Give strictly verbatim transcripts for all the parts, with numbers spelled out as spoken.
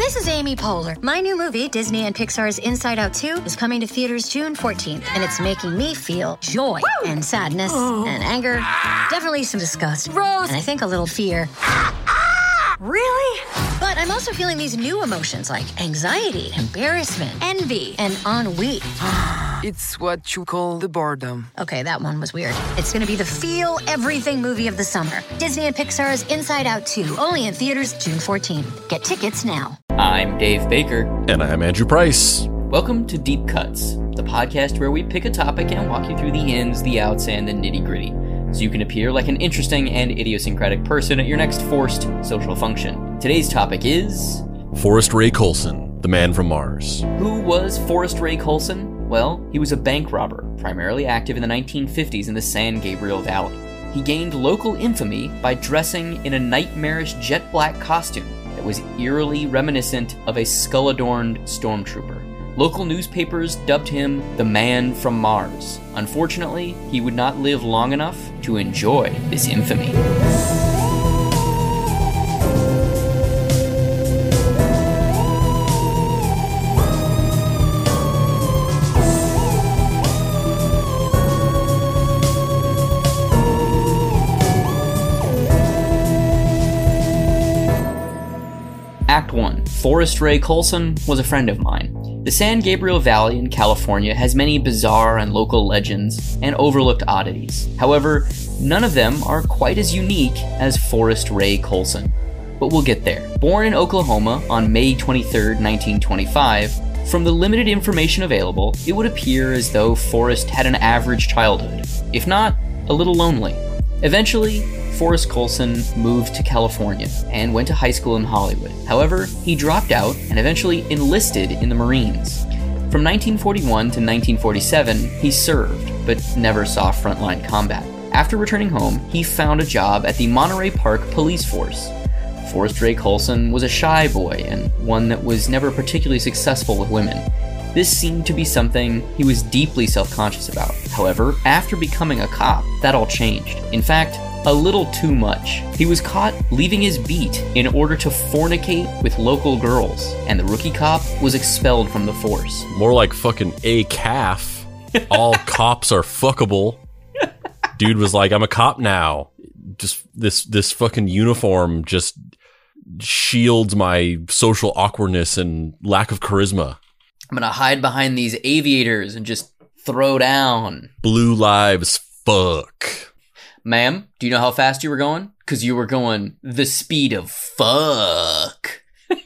This is Amy Poehler. My new movie, Disney and Pixar's Inside Out two, is coming to theaters June fourteenth, and it's making me feel joy Woo! and sadness oh. and anger, definitely some disgust, Rose, and I think a little fear. Really? But I'm also feeling these new emotions like anxiety, embarrassment, envy, and ennui. It's what you call the boredom. Okay, that one was weird. It's gonna be the feel everything movie of the summer. Disney and Pixar's Inside Out two, only in theaters June fourteenth. Get tickets now. I'm Dave Baker. And I'm Andrew Price. Welcome to Deep Cuts, the podcast where we pick a topic and walk you through the ins, the outs, and the nitty-gritty, so you can appear like an interesting and idiosyncratic person at your next forced social function. Today's topic is... Forrest Ray Coulson, the man from Mars. Who was Forrest Ray Coulson? Well, he was a bank robber, primarily active in the nineteen fifties in the San Gabriel Valley. He gained local infamy by dressing in a nightmarish jet black costume that was eerily reminiscent of a skull-adorned stormtrooper. Local newspapers dubbed him the Man from Mars. Unfortunately, he would not live long enough to enjoy this infamy. Act one. Forrest Ray Coulson was a friend of mine. The San Gabriel Valley in California has many bizarre and local legends and overlooked oddities. However, none of them are quite as unique as Forrest Ray Coulson. But we'll get there. Born in Oklahoma on May twenty-third, nineteen twenty-five, from the limited information available, it would appear as though Forrest had an average childhood, if not a little lonely. Eventually, Forrest Coulson moved to California and went to high school in Hollywood. However, he dropped out and eventually enlisted in the Marines. From nineteen forty-one to nineteen forty-seven, he served, but never saw frontline combat. After returning home, he found a job at the Monterey Park Police Force. Forrest Ray Coulson was a shy boy and one that was never particularly successful with women. This seemed to be something he was deeply self-conscious about. However, after becoming a cop, that all changed. In fact, a little too much. He was caught leaving his beat in order to fornicate with local girls, and the rookie cop was expelled from the force. More like fucking a calf. All cops are fuckable. Dude was like, I'm a cop now. Just this this fucking uniform just shields my social awkwardness and lack of charisma. I'm gonna hide behind these aviators and just throw down. Blue lives fuck. Ma'am, do you know how fast you were going? Because you were going the speed of fuck.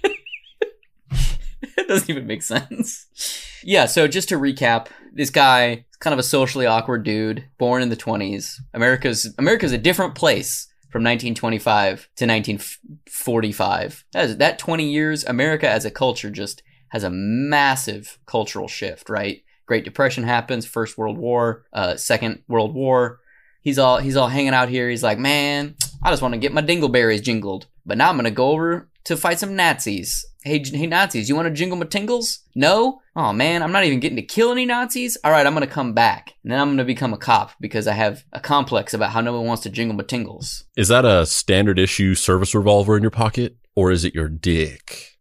It doesn't even make sense. Yeah, so just to recap, this guy is kind of a socially awkward dude, born in the twenties. America's America's a different place from nineteen twenty-five to nineteen forty-five. That, is, that twenty years, America as a culture just has a massive cultural shift, right? Great Depression happens, First World War, uh, Second World War. He's all he's all hanging out here. He's like, man, I just want to get my dingleberries jingled. But now I'm going to go over to fight some Nazis. Hey, hey, Nazis, you want to jingle my tingles? No? Oh, man, I'm not even getting to kill any Nazis? All right, I'm going to come back. And then I'm going to become a cop because I have a complex about how no one wants to jingle my tingles. Is that a standard issue service revolver in your pocket? Or is it your dick?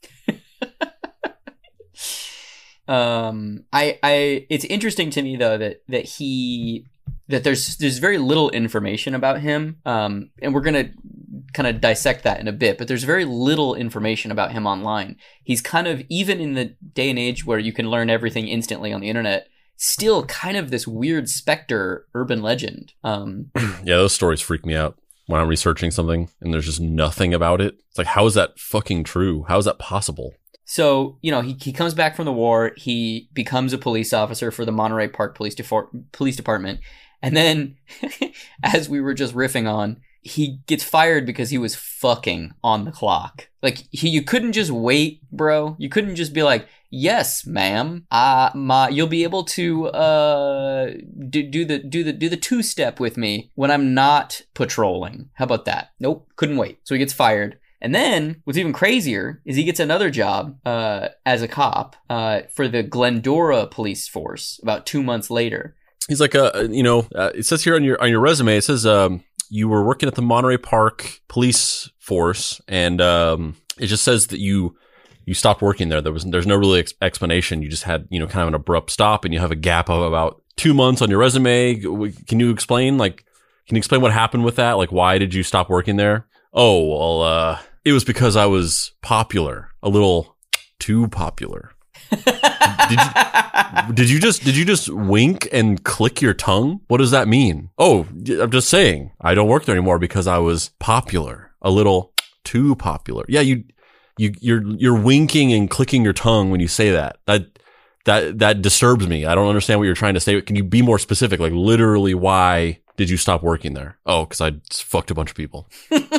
um, I, I, it's interesting to me, though, that, that he... that there's there's very little information about him, um, and we're going to kind of dissect that in a bit, but there's very little information about him online. He's kind of, even in the day and age where you can learn everything instantly on the internet, still kind of this weird specter urban legend. Um, yeah, those stories freak me out when I'm researching something and there's just nothing about it. It's like, how is that fucking true? How is that possible? So, you know, he, he comes back from the war. He becomes a police officer for the Monterey Park Police, Defor- Police Department. And then, as we were just riffing on, he gets fired because he was fucking on the clock. Like, he, you couldn't just wait, bro. You couldn't just be like, yes, ma'am, uh, my, you'll be able to uh, do, do the do the do the two step with me when I'm not patrolling. How about that? Nope, couldn't wait. So he gets fired. And then, what's even crazier is he gets another job uh, as a cop uh, for the Glendora Police Force about two months later. He's like, uh, you know, uh, it says here on your on your resume, it says um, you were working at the Monterey Park Police Force, and um, it just says that you you stopped working there. There was there's no really ex- explanation. You just had, you know, kind of an abrupt stop, and you have a gap of about two months on your resume. Can you explain, like, can you explain what happened with that? Like, why did you stop working there? Oh, well, uh, it was because I was popular, a little too popular. did, you, did you just did you just wink and click your tongue? What does that mean? Oh, I'm just saying I don't work there anymore because I was popular, a little too popular. Yeah, you you you're you're winking and clicking your tongue when you say that. That that that disturbs me. I don't understand what you're trying to say. Can you be more specific? Like, literally, why did you stop working there? Oh, because I just fucked a bunch of people.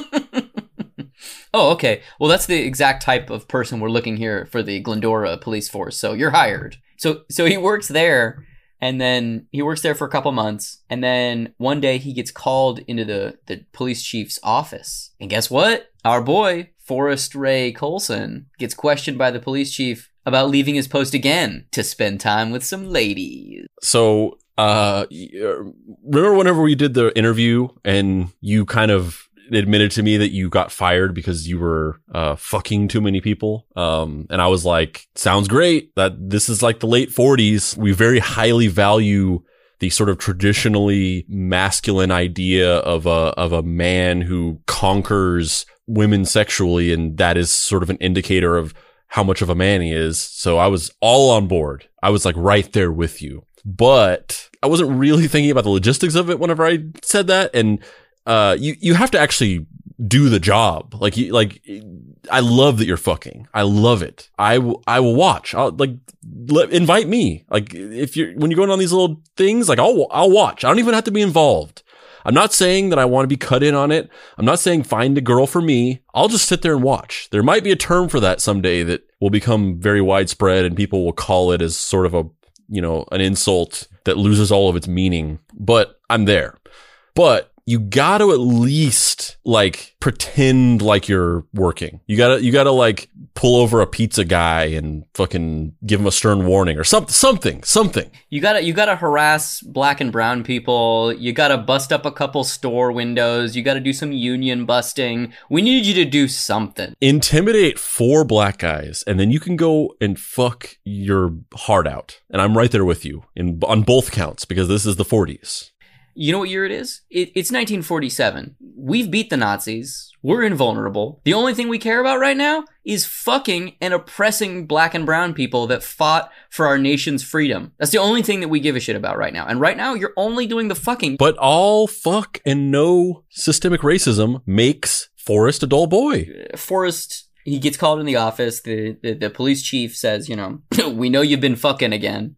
Oh, okay. Well, that's the exact type of person we're looking here for the Glendora police force. So you're hired. So so he works there, and then he works there for a couple months, and then one day he gets called into the, the police chief's office. And guess what? Our boy, Forrest Ray Coulson, gets questioned by the police chief about leaving his post again to spend time with some ladies. So, uh, remember whenever we did the interview and you kind of admitted to me that you got fired because you were uh fucking too many people, um and I was like, sounds great, that this is like the late forties. We very highly value the sort of traditionally masculine idea of a of a man who conquers women sexually, and that is sort of an indicator of how much of a man he is. So I was all on board. I was like right there with you, but I wasn't really thinking about the logistics of it whenever I said that. And Uh, you, you have to actually do the job. Like, you, like, I love that you're fucking. I love it. I will, I will watch. I'll, like, let, invite me. Like, if you're, when you're going on these little things, like, I'll, I'll watch. I don't even have to be involved. I'm not saying that I want to be cut in on it. I'm not saying find a girl for me. I'll just sit there and watch. There might be a term for that someday that will become very widespread, and people will call it as sort of a, you know, an insult that loses all of its meaning. But I'm there. But you gotta at least like pretend like you're working. You gotta, you gotta like pull over a pizza guy and fucking give him a stern warning or something, something, something. You gotta, you gotta harass black and brown people. You gotta bust up a couple store windows. You gotta do some union busting. We need you to do something. Intimidate four black guys, and then you can go and fuck your heart out. And I'm right there with you in on both counts, because this is the forties. You know what year it is? It, it's nineteen forty-seven. We've beat the Nazis. We're invulnerable. The only thing we care about right now is fucking and oppressing black and brown people that fought for our nation's freedom. That's the only thing that we give a shit about right now. And right now, you're only doing the fucking. But all fuck and no systemic racism makes Forrest a dull boy. Forrest, he gets called in the office. The, the, the police chief says, you know, we know you've been fucking again.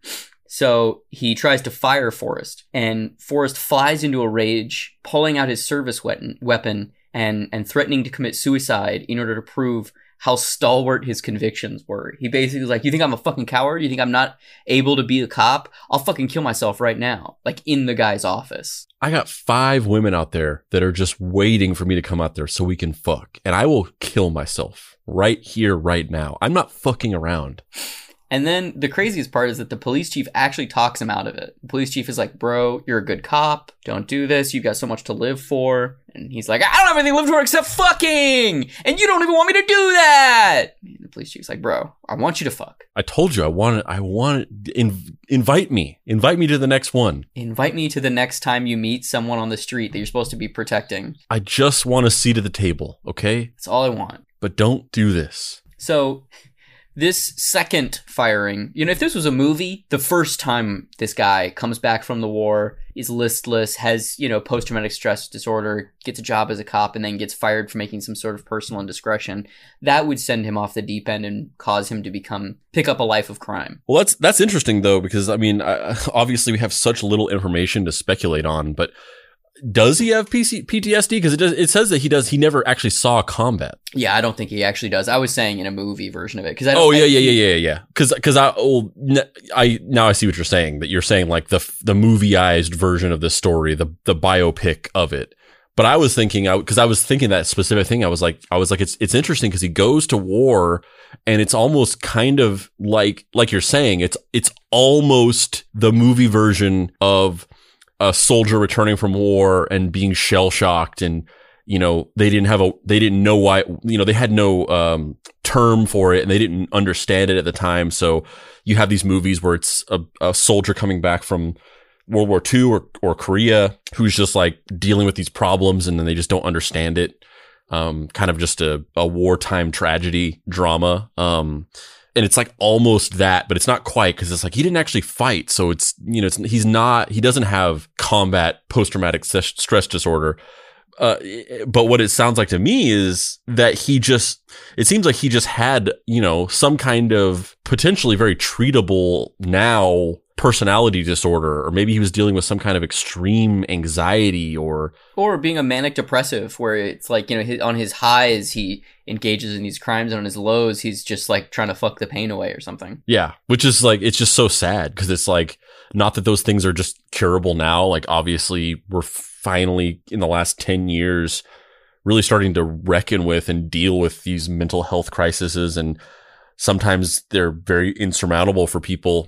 So he tries to fire Forrest, and Forrest flies into a rage, pulling out his service weapon and, and threatening to commit suicide in order to prove how stalwart his convictions were. He basically was like, you think I'm a fucking coward? You think I'm not able to be a cop? I'll fucking kill myself right now, like in the guy's office. I got five women out there that are just waiting for me to come out there so we can fuck. And I will kill myself right here, right now. I'm not fucking around. And then the craziest part is that the police chief actually talks him out of it. The police chief is like, bro, you're a good cop. Don't do this. You've got so much to live for. And he's like, I don't have anything to live for except fucking. And you don't even want me to do that. And the police chief's like, bro, I want you to fuck. I told you I want it. I want it. In, invite me. Invite me to the next one. Invite me to the next time you meet someone on the street that you're supposed to be protecting. I just want a seat at the table, okay? That's all I want. But don't do this. So this second firing, you know, if this was a movie, the first time this guy comes back from the war, is listless, has, you know, post-traumatic stress disorder, gets a job as a cop, and then gets fired for making some sort of personal indiscretion, that would send him off the deep end and cause him to become, pick up a life of crime. Well, that's, that's interesting though, because I mean, I, obviously we have such little information to speculate on, but does he have P C- P T S D? Because it does. It says that he does. He never actually saw combat. Yeah, I don't think he actually does. I was saying in a movie version of it. Because oh yeah, yeah, yeah, yeah, yeah. Because because I oh, I now I see what you're saying. That you're saying like the the movieized version of this story, the the biopic of it. But I was thinking, because I, I was thinking that specific thing. I was like, I was like, it's it's interesting because he goes to war, and it's almost kind of like like you're saying. It's it's almost the movie version of a soldier returning from war and being shell shocked and you know, they didn't have a, they didn't know why, you know, they had no, um, term for it and they didn't understand it at the time. So you have these movies where it's a, a soldier coming back from World War Two or, or Korea who's just like dealing with these problems and then they just don't understand it. Um, kind of just a, a wartime tragedy drama. Um, and it's like almost that, but it's not quite because it's like he didn't actually fight. So it's, you know, it's, he's not, he doesn't have combat post-traumatic stress disorder. Uh, but what it sounds like to me is that he just, it seems like he just had, you know, some kind of potentially very treatable now personality disorder, or maybe he was dealing with some kind of extreme anxiety or or being a manic depressive where it's like, you know, his, on his highs he engages in these crimes and on his lows he's just like trying to fuck the pain away or something. Yeah, which is like, it's just so sad because it's like, not that those things are just curable now. Like obviously we're finally in the last ten years really starting to reckon with and deal with these mental health crises, and sometimes they're very insurmountable for people.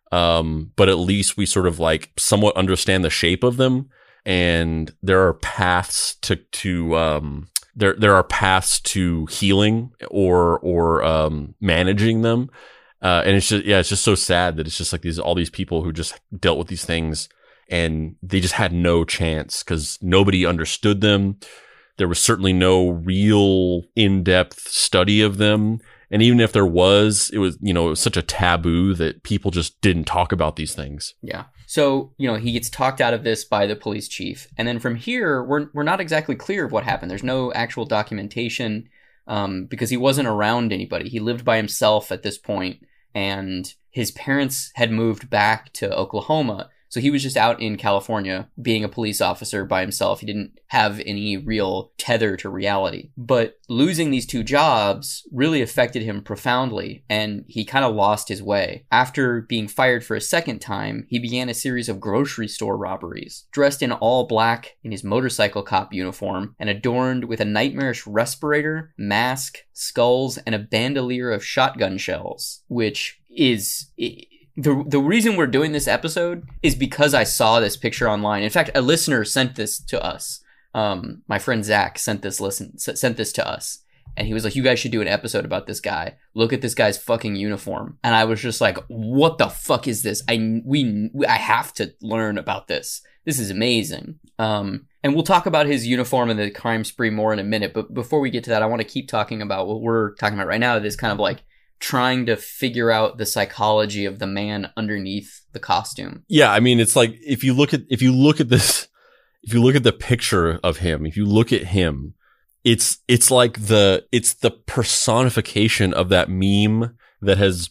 Um, but at least we sort of like somewhat understand the shape of them, and there are paths to, to, um, there, there are paths to healing or, or, um, managing them. Uh, and it's just, yeah, it's just so sad that it's just like these, all these people who just dealt with these things and they just had no chance because nobody understood them. There was certainly no real in-depth study of them. And even if there was, it was, you know, it was such a taboo that people just didn't talk about these things. Yeah. So, you know, he gets talked out of this by the police chief. And then from here, we're we're not exactly clear of what happened. There's no actual documentation um, because he wasn't around anybody. He lived by himself at this point, and his parents had moved back to Oklahoma. So he was just out in California being a police officer by himself. He didn't have any real tether to reality. But losing these two jobs really affected him profoundly, and he kind of lost his way. After being fired for a second time, he began a series of grocery store robberies. Dressed in all black in his motorcycle cop uniform and adorned with a nightmarish respirator, mask, skulls, and a bandolier of shotgun shells, which is... It, The the reason we're doing this episode is because I saw this picture online. In fact, a listener sent this to us. Um, my friend Zach sent this listen sent this to us, and he was like, "You guys should do an episode about this guy. Look at this guy's fucking uniform." And I was just like, "What the fuck is this? I we I have to learn about this. This is amazing." Um, and we'll talk about his uniform and the crime spree more in a minute. But before we get to that, I want to keep talking about what we're talking about right now. This kind of like trying to figure out the psychology of the man underneath the costume. Yeah, I mean, it's like if you look at if you look at this, if you look at the picture of him, if you look at him, it's it's like the it's the personification of that meme that has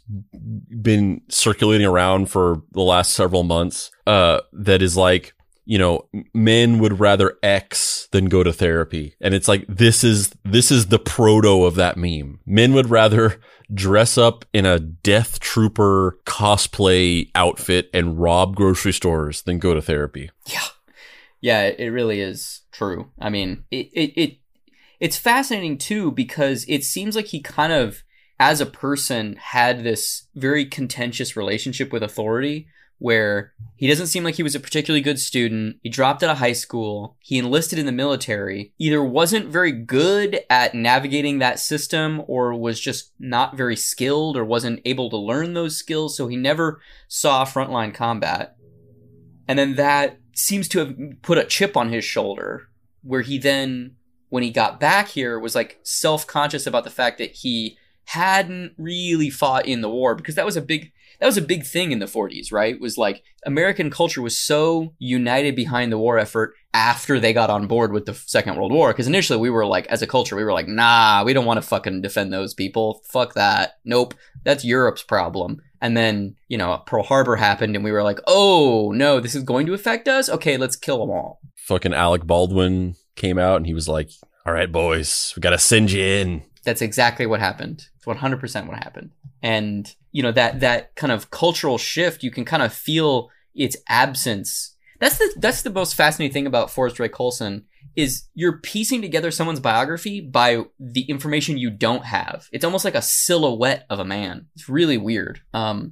been circulating around for the last several months. Uh, that is like, you know, men would rather X than go to therapy. And it's like, this is, this is the proto of that meme. Men would rather dress up in a Death Trooper cosplay outfit and rob grocery stores than go to therapy. Yeah. Yeah, it really is true. I mean, it, it, it it's fascinating too, because it seems like he kind of, as a person, had this very contentious relationship with authority, where he doesn't seem like he was a particularly good student. He dropped out of high school. He enlisted in the military, either wasn't very good at navigating that system or was just not very skilled or wasn't able to learn those skills. So he never saw frontline combat. And then that seems to have put a chip on his shoulder, where he then, when he got back here, was like self-conscious about the fact that he hadn't really fought in the war, because that was a big That was a big thing in the forties, right? It was like American culture was so united behind the war effort after they got on board with the Second World War. Because initially we were like, as a culture, we were like, nah, we don't want to fucking defend those people. Fuck that. Nope. That's Europe's problem. And then, you know, Pearl Harbor happened and we were like, oh, no, this is going to affect us? Okay, let's kill them all. Fucking Alec Baldwin came out and he was like, all right, boys, we got to send you in. That's exactly what happened. It's one hundred percent what happened. And, you know, that that kind of cultural shift, you can kind of feel its absence. That's the that's the most fascinating thing about Forrest Ray Coulson, is you're piecing together someone's biography by the information you don't have. It's almost like a silhouette of a man. It's really weird. Um,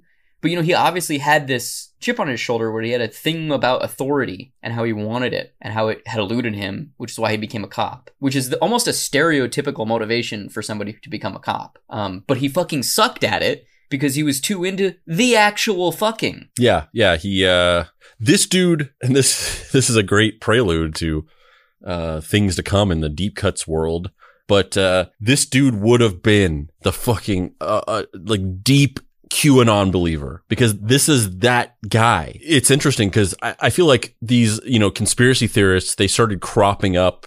But, you know, he obviously had this chip on his shoulder where he had a thing about authority and how he wanted it and how it had eluded him, which is why he became a cop, which is the, almost a stereotypical motivation for somebody to become a cop. Um, but he fucking sucked at it because he was too into the actual fucking. Yeah, yeah. He, uh, this dude, and this, this is a great prelude to uh, things to come in the deep cuts world. But uh, this dude would have been the fucking uh, uh, like deep QAnon believer, because this is that guy. It's interesting because I, I feel like these, you know, conspiracy theorists, they started cropping up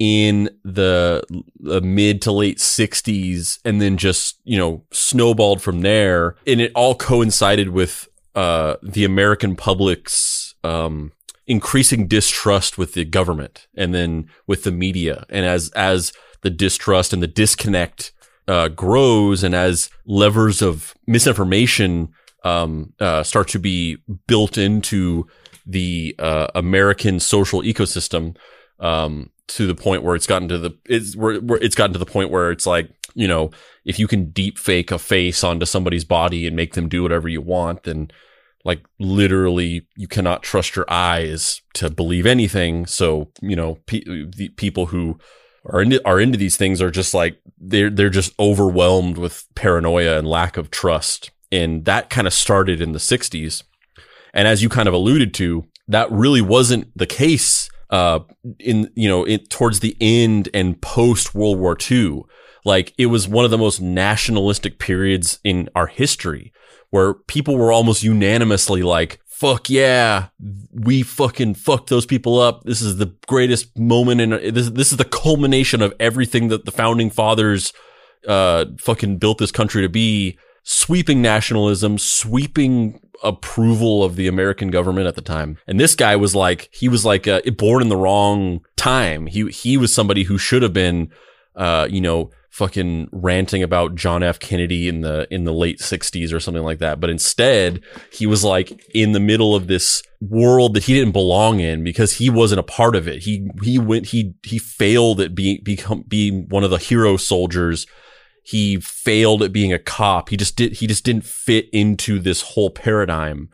in the, the mid to late sixties and then just, you know, snowballed from there. And it all coincided with uh, the American public's um, increasing distrust with the government and then with the media. And as as the distrust and the disconnect uh, grows, and as levers of misinformation um, uh, start to be built into the uh, American social ecosystem, um, to the point where it's gotten to the it's where, where it's gotten to the point where it's like, you know, if you can deep fake a face onto somebody's body and make them do whatever you want, then like literally you cannot trust your eyes to believe anything. So, you know, pe- the people who are into, are into these things are just like, they're, they're just overwhelmed with paranoia and lack of trust. And that kind of started in the sixties. And as you kind of alluded to, that really wasn't the case, uh, in, you know, it towards the end and post World War Two. Like, it was one of the most nationalistic periods in our history where people were almost unanimously like, fuck yeah, we fucking fucked those people up. This is the greatest moment in this. This is the culmination of everything that the founding fathers, uh, fucking built this country to be. Sweeping nationalism, sweeping approval of the American government at the time. And this guy was like, he was like, uh, born in the wrong time. He, he was somebody who should have been, uh, you know, fucking ranting about John F. Kennedy in the in the late sixties or something like that. But instead, he was like in the middle of this world that he didn't belong in because he wasn't a part of it. He he went he he failed at being become being one of the hero soldiers. He failed at being a cop. He just did he just didn't fit into this whole paradigm.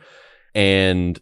And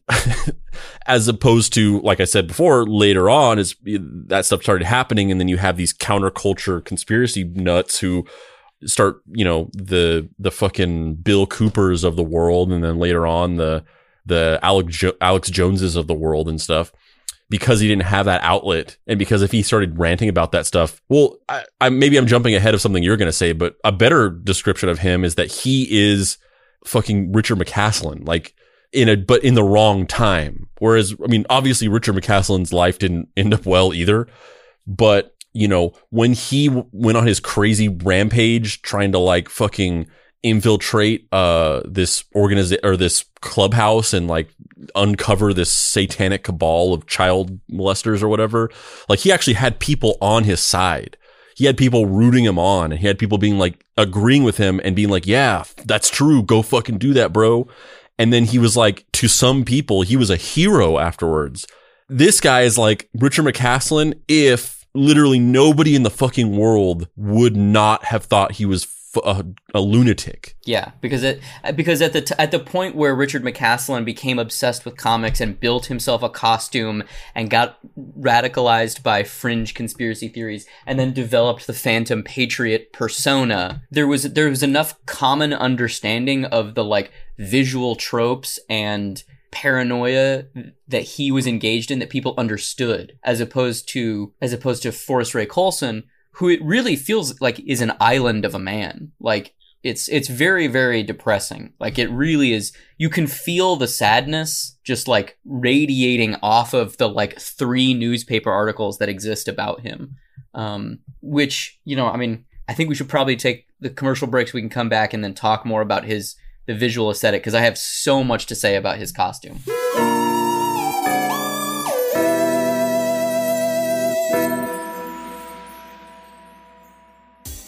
as opposed to, like I said before, later on, as that stuff started happening, and then you have these counterculture conspiracy nuts who start, you know, the the fucking Bill Coopers of the world, and then later on the the Alex jo- Alex Joneses of the world and stuff, because he didn't have that outlet, and because if he started ranting about that stuff, well, I, I maybe I'm jumping ahead of something you're going to say, but a better description of him is that he is fucking Richard McCaslin, like. In a, but in the wrong time. Whereas, I mean, obviously Richard McCaslin's life didn't end up well either. But, you know, when he w- went on his crazy rampage trying to like fucking infiltrate, uh, this organization or this clubhouse and like uncover this satanic cabal of child molesters or whatever, like he actually had people on his side. He had people rooting him on, and he had people being like agreeing with him and being like, yeah, that's true. Go fucking do that, bro. And then he was like, to some people, he was a hero afterwards. This guy is like Richard McCaslin if literally nobody in the fucking world would not have thought he was f- a, a lunatic. Yeah, because it because at the t- at the point where Richard McCaslin became obsessed with comics and built himself a costume and got radicalized by fringe conspiracy theories and then developed the Phantom Patriot persona, there was there was enough common understanding of the like visual tropes and paranoia that he was engaged in that people understood, as opposed to as opposed to Forrest Ray Coulson, who it really feels like is an island of a man. Like it's it's very, very depressing. Like it really is. You can feel the sadness just like radiating off of the like three newspaper articles that exist about him. Um, which, you know, I mean, I think we should probably take the commercial breaks. We can come back and then talk more about his the visual aesthetic, because I have so much to say about his costume.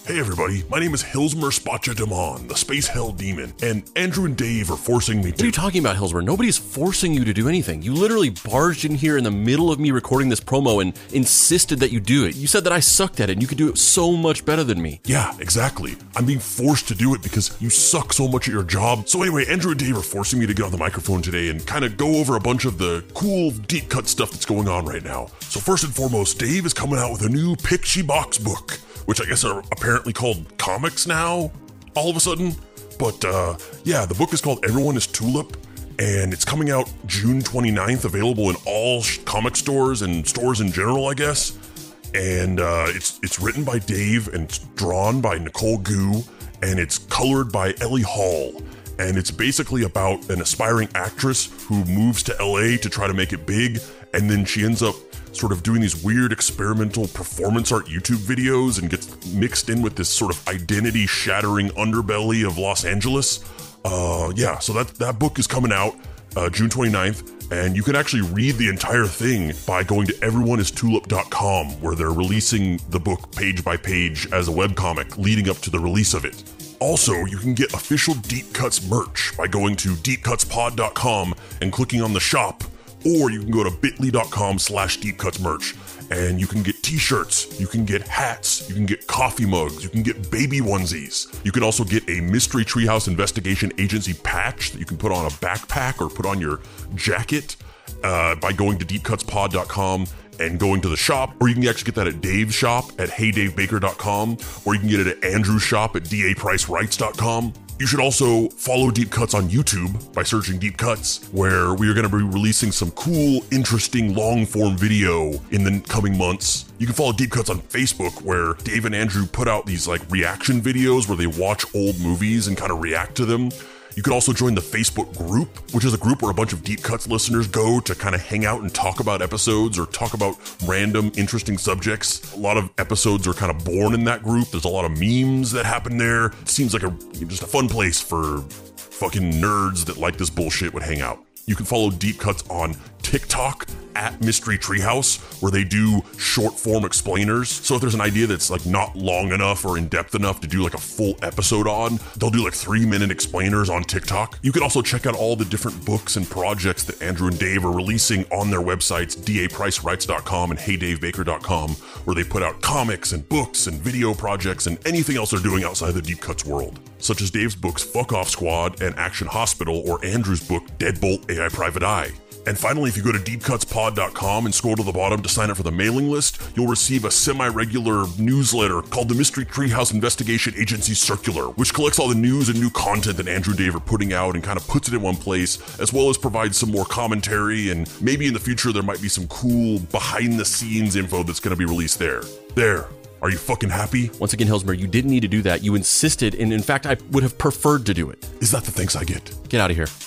Hey everybody, my name is Hilsmer Spotchademon, the Space Hell Demon, and Andrew and Dave are forcing me to- What are you talking about, Hilsmer? Nobody's forcing you to do anything. You literally barged in here in the middle of me recording this promo and insisted that you do it. You said that I sucked at it and you could do it so much better than me. Yeah, exactly. I'm being forced to do it because you suck so much at your job. So anyway, Andrew and Dave are forcing me to get on the microphone today and kind of go over a bunch of the cool deep cut stuff that's going on right now. So first and foremost, Dave is coming out with a new Picture Box book, which I guess are apparently called comics now, all of a sudden. But uh, yeah, the book is called Everyone is Tulip, and it's coming out June twenty-ninth, available in all sh- comic stores and stores in general, I guess. And uh, it's it's written by Dave and it's drawn by Nicole Gu, and it's colored by Ellie Hall. And it's basically about an aspiring actress who moves to L A to try to make it big, and then she ends up sort of doing these weird experimental performance art YouTube videos and gets mixed in with this sort of identity shattering underbelly of Los Angeles. Uh, yeah, so that, that book is coming out uh, June twenty-ninth, and you can actually read the entire thing by going to everyone is tulip dot com, where they're releasing the book page by page as a webcomic leading up to the release of it. Also, you can get official Deep Cuts merch by going to deep cuts pod dot com and clicking on the shop, or you can go to bit.ly dot com slash deepcutsmerch, and you can get t-shirts, you can get hats, you can get coffee mugs, you can get baby onesies. You can also get a Mystery Treehouse Investigation Agency patch that you can put on a backpack or put on your jacket uh, by going to deep cuts pod dot com and going to the shop, or you can actually get that at Dave's shop at hey dave baker dot com, or you can get it at Andrew's shop at d a price writes dot com. You should also follow Deep Cuts on YouTube by searching Deep Cuts, where we are going to be releasing some cool, interesting, long-form video in the coming months. You can follow Deep Cuts on Facebook, where Dave and Andrew put out these like reaction videos where they watch old movies and kind of react to them. You could also join the Facebook group, which is a group where a bunch of Deep Cuts listeners go to kind of hang out and talk about episodes or talk about random, interesting subjects. A lot of episodes are kind of born in that group. There's a lot of memes that happen there. It seems like a just a fun place for fucking nerds that like this bullshit would hang out. You can follow Deep Cuts on TikTok at Mystery Treehouse, where they do short form explainers. So if there's an idea that's like not long enough or in depth enough to do like a full episode on, they'll do like three minute explainers on TikTok. You can also check out all the different books and projects that Andrew and Dave are releasing on their websites, d a price writes dot com and hey dave baker dot com, where they put out comics and books and video projects and anything else they're doing outside the Deep Cuts world, such as Dave's books Fuck Off Squad and Action Hospital, or Andrew's book Deadbolt A I Private Eye. And finally, if you go to deep cuts pod dot com and scroll to the bottom to sign up for the mailing list, you'll receive a semi-regular newsletter called the Mystery Treehouse Investigation Agency Circular, which collects all the news and new content that Andrew and Dave are putting out and kind of puts it in one place, as well as provides some more commentary, and maybe in the future there might be some cool behind-the-scenes info that's going to be released there. There. Are you fucking happy? Once again, Hilsmer, you didn't need to do that. You insisted, and in fact, I would have preferred to do it. Is that the thanks I get? Get out of here.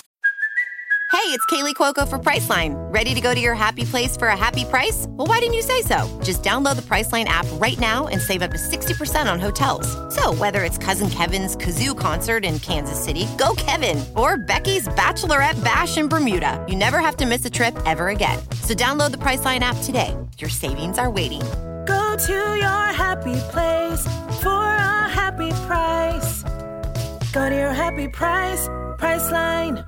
Hey, it's Kaylee Cuoco for Priceline. Ready to go to your happy place for a happy price? Well, why didn't you say so? Just download the Priceline app right now and save up to sixty percent on hotels. So whether it's Cousin Kevin's Kazoo Concert in Kansas City, go Kevin, or Becky's Bachelorette Bash in Bermuda, you never have to miss a trip ever again. So download the Priceline app today. Your savings are waiting. Go to your happy place for a happy price. Go to your happy price, Priceline.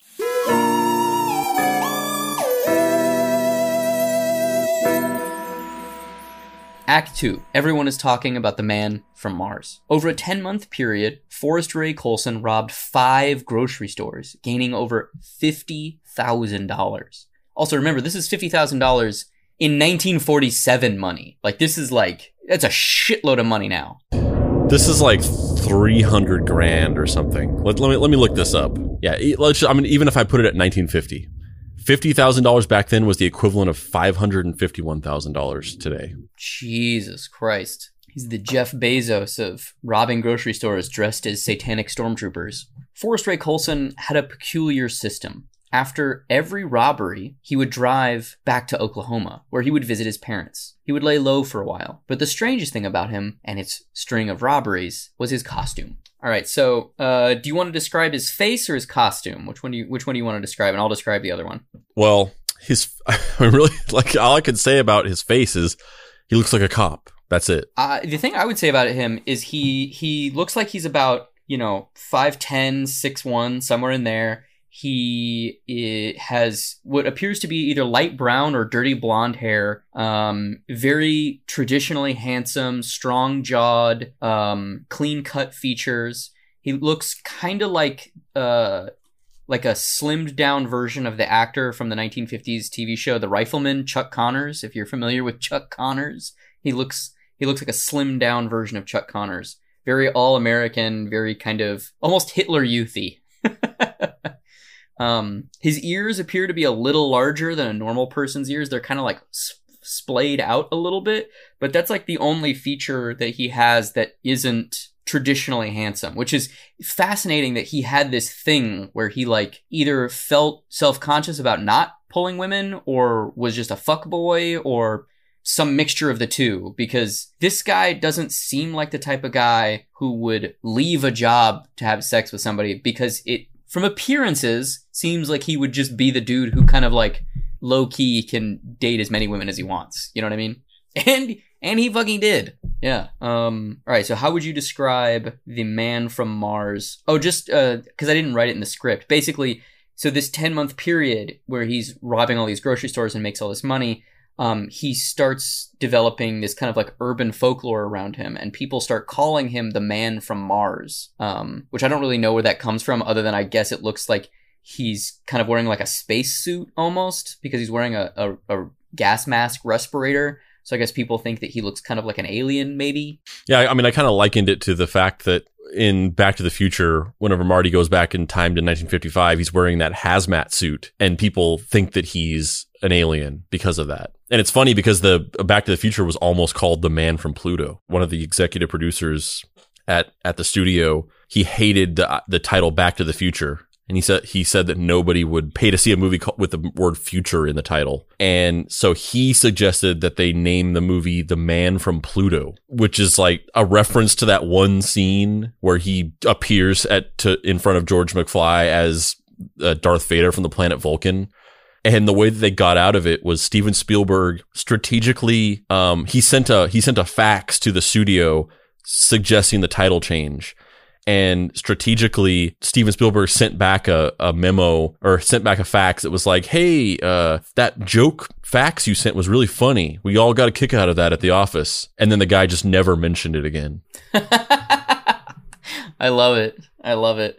Act two. Everyone is talking about the man from Mars. Over a ten-month period, Forrest Ray Coulson robbed five grocery stores, gaining over fifty thousand dollars. Also, remember, this is fifty thousand dollars in nineteen forty-seven money. Like, this is like, that's a shitload of money now. This is like three hundred grand or something. Let, let me let me look this up. Yeah, let's. I mean, even if I put it at nineteen fifty, fifty thousand dollars back then was the equivalent of five hundred fifty-one thousand dollars today. Jesus Christ. He's the Jeff Bezos of robbing grocery stores dressed as satanic stormtroopers. Forrest Ray Coulson had a peculiar system. After every robbery, he would drive back to Oklahoma, where he would visit his parents. He would lay low for a while. But the strangest thing about him, and its string of robberies, was his costume. All right, so uh, do you want to describe his face or his costume? Which one do you Which one do you want to describe? And I'll describe the other one. Well, his I mean, really, like all I could say about his face is he looks like a cop. That's it. Uh, the thing I would say about him is he he looks like he's about, you know, five ten, six one, somewhere in there. He it has what appears to be either light brown or dirty blonde hair. Um, very traditionally handsome, strong-jawed, um, clean-cut features. He looks kind of like uh, like a slimmed-down version of the actor from the nineteen fifties T V show The Rifleman, Chuck Connors. If you're familiar with Chuck Connors, he looks he looks like a slimmed-down version of Chuck Connors. Very all-American, very kind of almost Hitler-youthy. Um, his ears appear to be a little larger than a normal person's ears. They're kind of like sp- splayed out a little bit, but that's like the only feature that he has that isn't traditionally handsome, which is fascinating that he had this thing where he like either felt self-conscious about not pulling women or was just a fuckboy or some mixture of the two, because this guy doesn't seem like the type of guy who would leave a job to have sex with somebody, because it, from appearances, seems like he would just be the dude who kind of like low-key can date as many women as he wants. You know what I mean? And and he fucking did. Yeah. Um. All right, so how would you describe the man from Mars? Oh, just uh, because I didn't write it in the script. Basically, so this ten-month period where he's robbing all these grocery stores and makes all this money, Um, he starts developing this kind of like urban folklore around him, and people start calling him the man from Mars, um, which I don't really know where that comes from, other than I guess it looks like he's kind of wearing like a space suit almost, because he's wearing a, a, a gas mask respirator. So I guess people think that he looks kind of like an alien, maybe. Yeah, I mean, I kind of likened it to the fact that in Back to the Future, whenever Marty goes back in time to nineteen fifty-five, he's wearing that hazmat suit, and people think that he's an alien because of that. And it's funny because the Back to the Future was almost called The Man from Pluto. One of the executive producers at at the studio, he hated the the title Back to the Future. And he said he said that nobody would pay to see a movie with the word future in the title. And so he suggested that they name the movie The Man from Pluto, which is like a reference to that one scene where he appears at to in front of George McFly as uh, Darth Vader from the planet Vulcan. And the way that they got out of it was Steven Spielberg strategically um, he sent a he sent a fax to the studio suggesting the title change. And strategically, Steven Spielberg sent back a, a memo or sent back a fax that was like, hey, uh, that joke fax you sent was really funny. We all got a kick out of that at the office. And then the guy just never mentioned it again. I love it. I love it.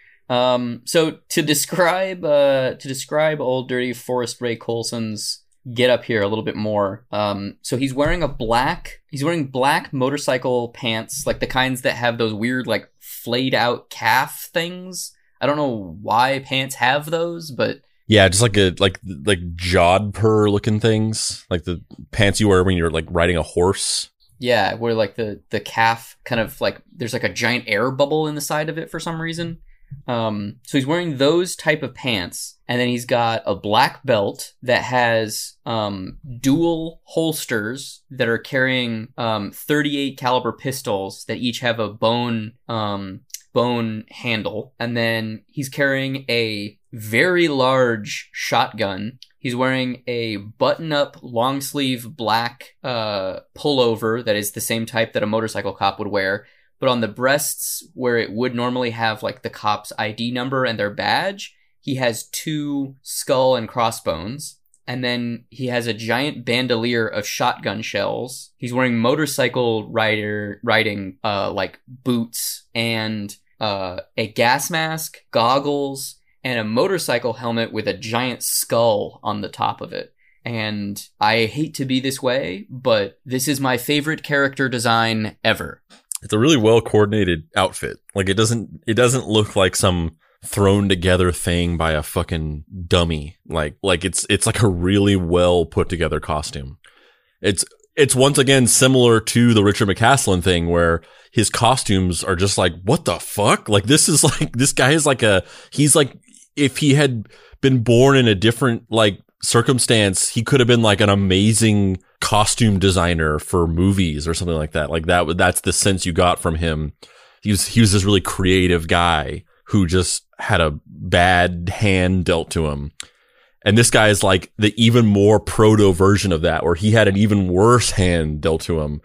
Um, so to describe uh, to describe old dirty Forrest Ray Coulson's get up here a little bit more. Um, so he's wearing a black, he's wearing black motorcycle pants, like the kinds that have those weird, like flayed out calf things. I don't know why pants have those, but yeah, just like a like like jodhpur looking things, like the pants you wear when you're like riding a horse. Yeah, where like the the calf kind of like there's like a giant air bubble in the side of it for some reason. Um, so he's wearing those type of pants, and then he's got a black belt that has um, dual holsters that are carrying um, thirty-eight caliber pistols that each have a bone um, bone handle, and then he's carrying a very large shotgun. He's wearing a button-up, long-sleeve black uh, pullover that is the same type that a motorcycle cop would wear. But on the breasts, where it would normally have like the cop's I D number and their badge, he has two skull and crossbones. And then he has a giant bandolier of shotgun shells. He's wearing motorcycle rider riding uh, like boots and uh, a gas mask, goggles, and a motorcycle helmet with a giant skull on the top of it. And I hate to be this way, but this is my favorite character design ever. It's a really well coordinated outfit. Like it doesn't, it doesn't look like some thrown together thing by a fucking dummy. Like, like it's, it's like a really well put together costume. It's, it's once again similar to the Richard McCaslin thing where his costumes are just like, what the fuck? Like this is like, this guy is like a, he's like, if he had been born in a different like circumstance, he could have been like an amazing costume designer for movies or something like that. Like that, that's the sense you got from him. He was, he was this really creative guy who just had a bad hand dealt to him. And this guy is like the even more proto version of that, where he had an even worse hand dealt to him.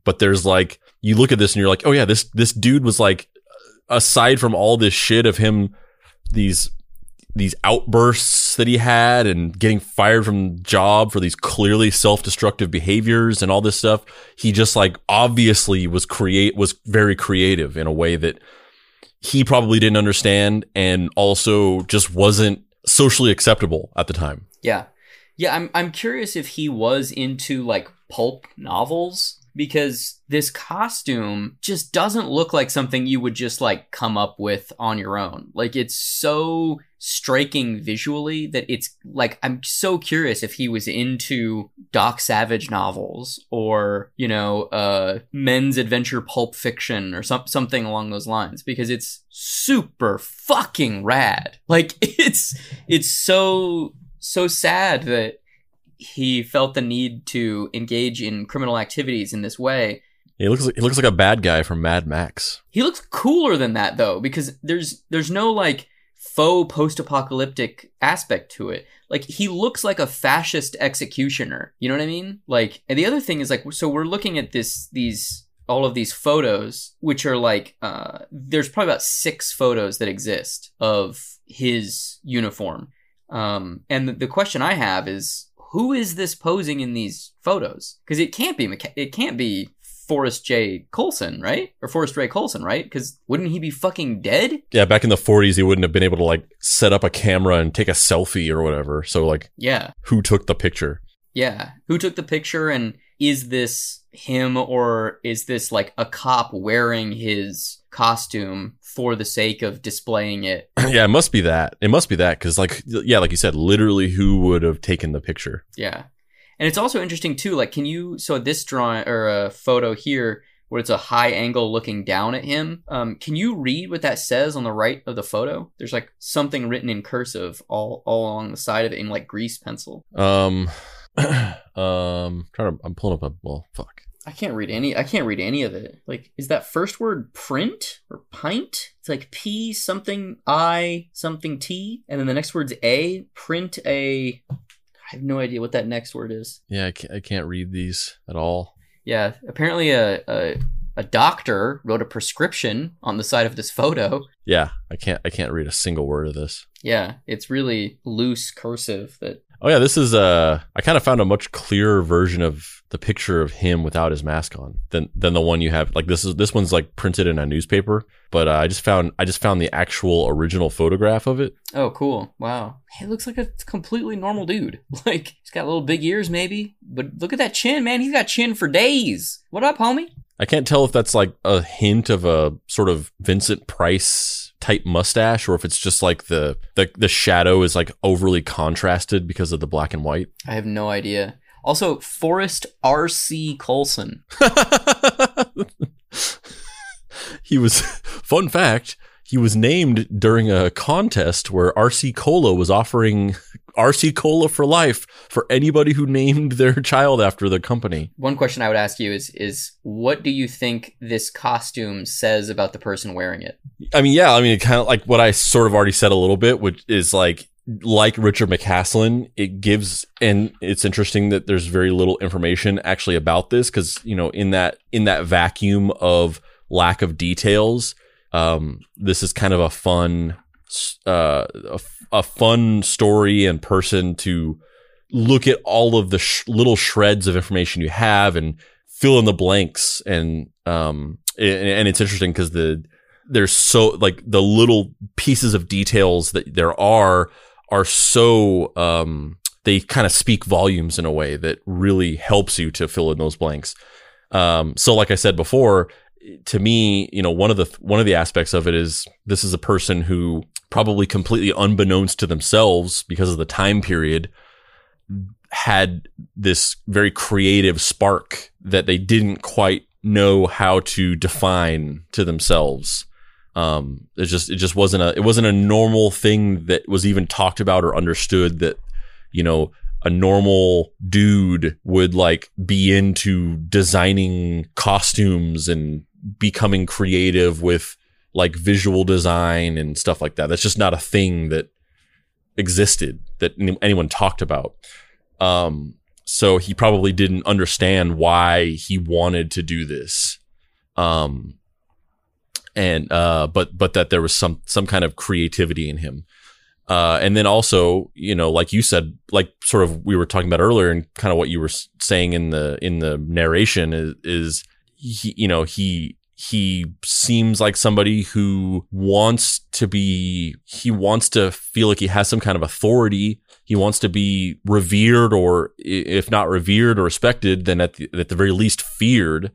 but there's like, you look at this and you're like, oh yeah, this this dude was like, aside from all this shit of him, these these outbursts that he had and getting fired from the job for these clearly self-destructive behaviors and all this stuff, he just like obviously was create was very creative in a way that he probably didn't understand, and also just wasn't socially acceptable at the time. Yeah. Yeah, I'm I'm curious if he was into like pulp novels, because this costume just doesn't look like something you would just like come up with on your own. Like, it's so striking visually that it's like, I'm so curious if he was into Doc Savage novels or, you know, uh, men's adventure pulp fiction or some, something along those lines, because it's super fucking rad. Like, it's, it's so, so sad that he felt the need to engage in criminal activities in this way. He looks like, he looks like a bad guy from Mad Max. He looks cooler than that, though, because there's there's no like faux post-apocalyptic aspect to it. Like, he looks like a fascist executioner. You know what I mean? Like, and the other thing is like, so we're looking at this these all of these photos, which are like, uh, there's probably about six photos that exist of his uniform. Um, and the, the question I have is, who is this posing in these photos? Because it can't be it can't be Forrest J. Coulson, right? Or Forrest Ray Coulson, right? Because wouldn't he be fucking dead? Yeah, back in the forties, he wouldn't have been able to like set up a camera and take a selfie or whatever. So like, yeah, who took the picture? Yeah, who took the picture, and is this him, or is this like a cop wearing his costume for the sake of displaying it? Yeah, it must be that. It must be that, because like, yeah, like you said, literally who would have taken the picture? Yeah. And it's also interesting too, like, can you, so this drawing or a photo here where it's a high angle looking down at him, um, can you read what that says on the right of the photo? There's like something written in cursive all, all along the side of it in like grease pencil. Um, um, trying to, I'm pulling up a, well, fuck. I can't read any, I can't read any of it. Like, is that first word print or pint? It's like P something I something T. And then the next word's A, print a, I have no idea what that next word is. Yeah, I can't, I can't read these at all. Yeah, apparently a, a a doctor wrote a prescription on the side of this photo. Yeah, I can't I can't read a single word of this. Yeah, it's really loose cursive. That. Oh yeah, this is uh I kind of found a much clearer version of the picture of him without his mask on than than the one you have. Like, this is this one's like printed in a newspaper, but uh, I just found I just found the actual original photograph of it. Oh, cool! Wow, he looks like a completely normal dude. Like, he's got little big ears, maybe, but look at that chin, man. He's got chin for days. What up, homie? I can't tell if that's like a hint of a sort of Vincent Price type mustache, or if it's just like the the the shadow is like overly contrasted because of the black and white. I have no idea. Also, Forrest R C Coulson. He was, fun fact, he was named during a contest where R C Cola was offering R C Cola for life for anybody who named their child after the company. One question I would ask you is, is what do you think this costume says about the person wearing it? I mean, yeah, I mean, it kind of like what I sort of already said a little bit, which is like, like Richard McCaslin, it gives, and it's interesting that there's very little information actually about this, because, you know, in that in that vacuum of lack of details, um, this is kind of a fun, uh, a, a fun story and person to look at all of the sh- little shreds of information you have and fill in the blanks, and um, and, and it's interesting because the there's so like the little pieces of details that there are. are so, um, they kind of speak volumes in a way that really helps you to fill in those blanks. Um, so like I said before, to me, you know, one of the, one of the aspects of it is this is a person who probably completely unbeknownst to themselves because of the time period had this very creative spark that they didn't quite know how to define to themselves. Um, it just, it just wasn't a, it wasn't a normal thing that was even talked about or understood, that, you know, a normal dude would like be into designing costumes and becoming creative with like visual design and stuff like that. That's just not a thing that existed, that anyone talked about. Um, So he probably didn't understand why he wanted to do this. Um, and, uh, but, but that there was some, some kind of creativity in him. Uh, and then also, you know, like you said, like sort of we were talking about earlier and kind of what you were saying in the, in the narration is, is he, you know, he, he seems like somebody who wants to be, he wants to feel like he has some kind of authority. He wants to be revered, or if not revered or respected, then at the, at the very least feared.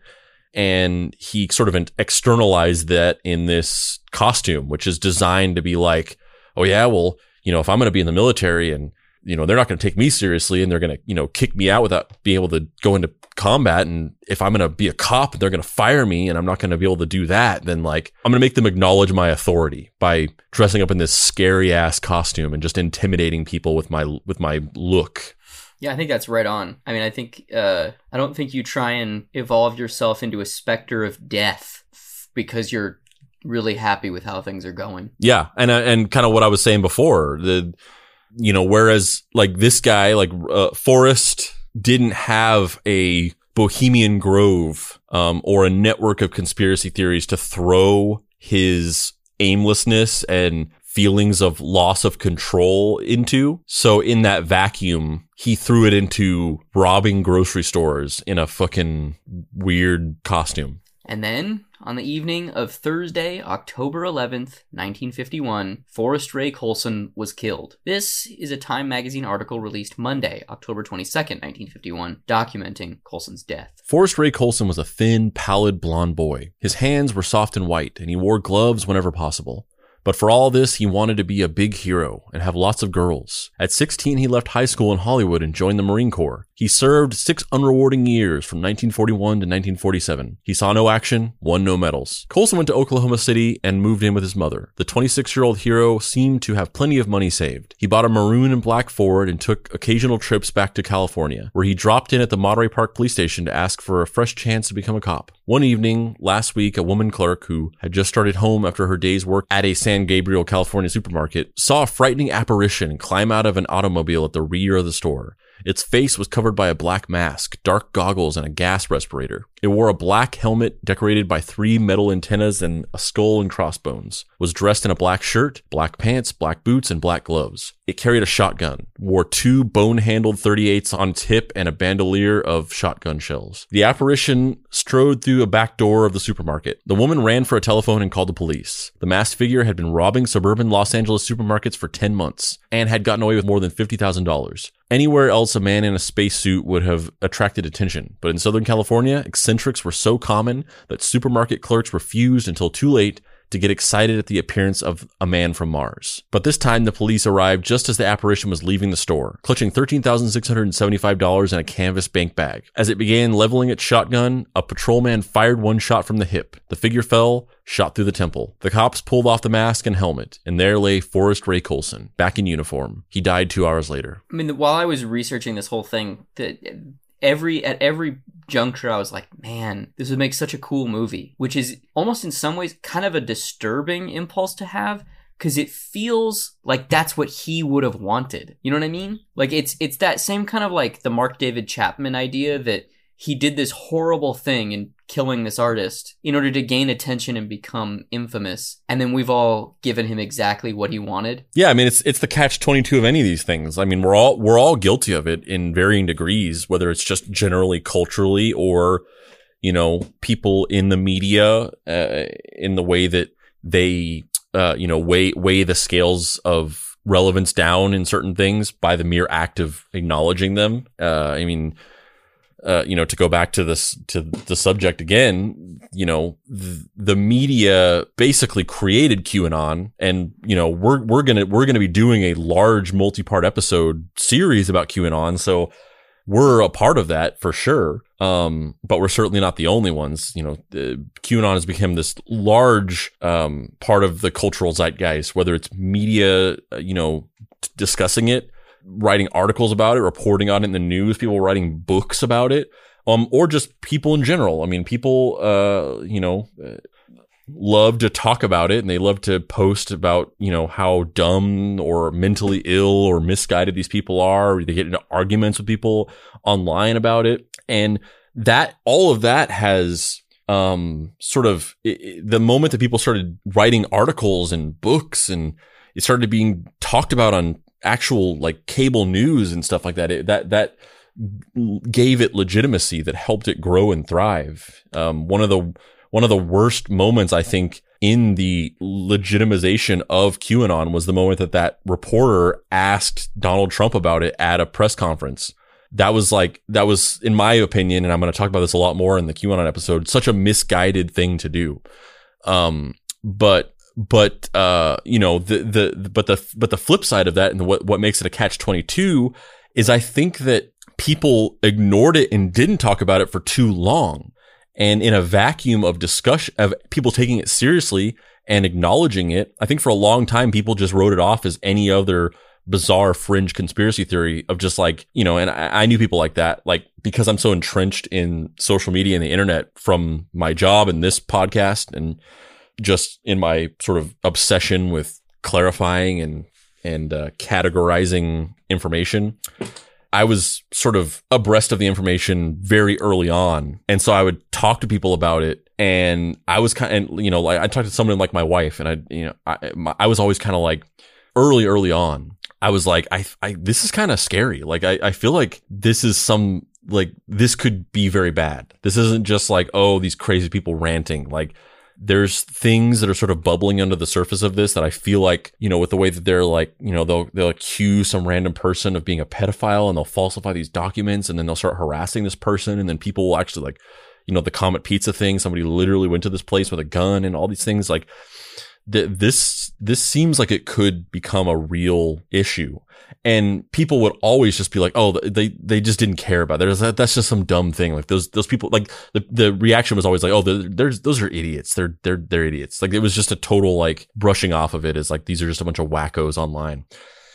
And he sort of externalized that in this costume, which is designed to be like, oh yeah, well, you know, if I'm going to be in the military and, you know, they're not going to take me seriously and they're going to, you know, kick me out without being able to go into combat. And if I'm going to be a cop and they're going to fire me and I'm not going to be able to do that, then like, I'm going to make them acknowledge my authority by dressing up in this scary ass costume and just intimidating people with my, with my look. Yeah, I think that's right on. I mean, I think, uh, I don't think you try and evolve yourself into a specter of death because you're really happy with how things are going. Yeah. And, and kind of what I was saying before, the, you know, whereas like this guy, like uh, Forrest didn't have a Bohemian Grove um, or a network of conspiracy theories to throw his aimlessness and feelings of loss of control into. So in that vacuum, he threw it into robbing grocery stores in a fucking weird costume. And then, on the evening of Thursday, October eleventh, nineteen fifty-one, Forrest Ray Colson was killed. This is a Time magazine article released Monday, October twenty-second, nineteen fifty-one, documenting Colson's death. Forrest Ray Colson was a thin, pallid blonde boy. His hands were soft and white, and he wore gloves whenever possible. But for all this, he wanted to be a big hero and have lots of girls. At sixteen, he left high school in Hollywood and joined the Marine Corps. He served six unrewarding years from nineteen forty-one to nineteen forty-seven. He saw no action, won no medals. Colson went to Oklahoma City and moved in with his mother. The twenty-six-year-old hero seemed to have plenty of money saved. He bought a maroon and black Ford and took occasional trips back to California, where he dropped in at the Monterey Park police station to ask for a fresh chance to become a cop. One evening, last week, a woman clerk who had just started home after her day's work at a San Gabriel, California supermarket saw a frightening apparition climb out of an automobile at the rear of the store. Its face was covered by a black mask, dark goggles, and a gas respirator. It wore a black helmet decorated by three metal antennas and a skull and crossbones, was dressed in a black shirt, black pants, black boots, and black gloves. It carried a shotgun, wore two bone-handled thirty-eights on its hip, and a bandolier of shotgun shells. The apparition strode through a back door of the supermarket. The woman ran for a telephone and called the police. The masked figure had been robbing suburban Los Angeles supermarkets for ten months and had gotten away with more than fifty thousand dollars. Anywhere else, a man in a spacesuit would have attracted attention, but in Southern California, eccentrics were so common that supermarket clerks refused until too late to get excited at the appearance of a man from Mars. But this time, the police arrived just as the apparition was leaving the store, clutching thirteen thousand six hundred seventy-five dollars in a canvas bank bag. As it began leveling its shotgun, a patrolman fired one shot from the hip. The figure fell, shot through the temple. The cops pulled off the mask and helmet, and there lay Forrest Ray Colson, back in uniform. He died two hours later. I mean, while I was researching this whole thing, the, every at every juncture, I was like, man, this would make such a cool movie, which is almost in some ways kind of a disturbing impulse to have, because it feels like that's what he would have wanted. You know what I mean? Like, it's it's that same kind of like the Mark David Chapman idea that he did this horrible thing in killing this artist in order to gain attention and become infamous. And then we've all given him exactly what he wanted. Yeah, I mean, it's it's the catch twenty-two of any of these things. I mean, we're all we're all guilty of it in varying degrees, whether it's just generally culturally or, you know, people in the media uh, in the way that they, uh, you know, weigh weigh the scales of relevance down in certain things by the mere act of acknowledging them. Uh, I mean, Uh, you know, to go back to this, to the subject again, you know, th- the media basically created QAnon, and, you know, we're, we're gonna, we're gonna be doing a large multi-part episode series about QAnon. So we're a part of that for sure. Um, but we're certainly not the only ones. You know, uh, QAnon has become this large, um, part of the cultural zeitgeist, whether it's media, uh, you know, t- discussing it, writing articles about it, reporting on it in the news, people writing books about it, um, or just people in general. I mean, people, uh, you know, uh, love to talk about it and they love to post about, you know, how dumb or mentally ill or misguided these people are. Or they get into arguments with people online about it. And that, all of that has, um, sort of it, it, the moment that people started writing articles and books and it started being talked about on actual like cable news and stuff like that, it, that, that gave it legitimacy that helped it grow and thrive. Um, one of the, One of the worst moments, I think, in the legitimization of QAnon was the moment that that reporter asked Donald Trump about it at a press conference. That was like, that was, in my opinion, and I'm going to talk about this a lot more in the QAnon episode, such a misguided thing to do. Um, but, but, uh, you know, the, the, but the, but the flip side of that and what, what makes it a catch twenty-two is I think that people ignored it and didn't talk about it for too long. And in a vacuum of discussion, of people taking it seriously and acknowledging it, I think for a long time, people just wrote it off as any other bizarre fringe conspiracy theory of just like, you know, and I, I knew people like that, like because I'm so entrenched in social media and the internet from my job and this podcast and just in my sort of obsession with clarifying and, and uh, categorizing information. I was sort of abreast of the information very early on. And so I would talk to people about it. And I was kind of, you know, like I talked to someone like my wife and I, you know, I, my, I was always kind of like early, early on, I was like, I, I, this is kind of scary. Like, I, I feel like this is some, like, this could be very bad. This isn't just like, oh, these crazy people ranting. Like, there's things that are sort of bubbling under the surface of this that I feel like, you know, with the way that they're like, you know, they'll, they'll accuse some random person of being a pedophile and they'll falsify these documents and then they'll start harassing this person. And then people will actually like, you know, the Comet Pizza thing, somebody literally went to this place with a gun and all these things like th- this, this seems like it could become a real issue. And people would always just be like, oh, they, they just didn't care about it. That, that's just some dumb thing. Like those, those people, like the, the reaction was always like, oh, there's, those are idiots. They're, they're, they're idiots. Like it was just a total like brushing off of it as like, these are just a bunch of wackos online.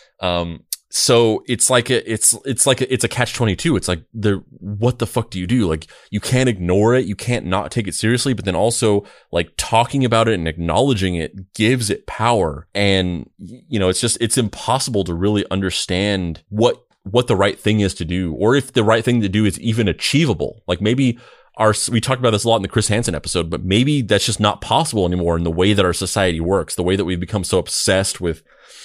Um, so it's like a, it's, it's like a, it's a catch twenty-two. It's like the, what the fuck do you do? Like you can't ignore it. You can't not take it seriously, but then also like talking about it and acknowledging it gives it power. And, you know, it's just, it's impossible to really understand what, what the right thing is to do, or if the right thing to do is even achievable. Like maybe our, we talked about this a lot in the Chris Hansen episode, but maybe that's just not possible anymore in the way that our society works, the way that we've become so obsessed with,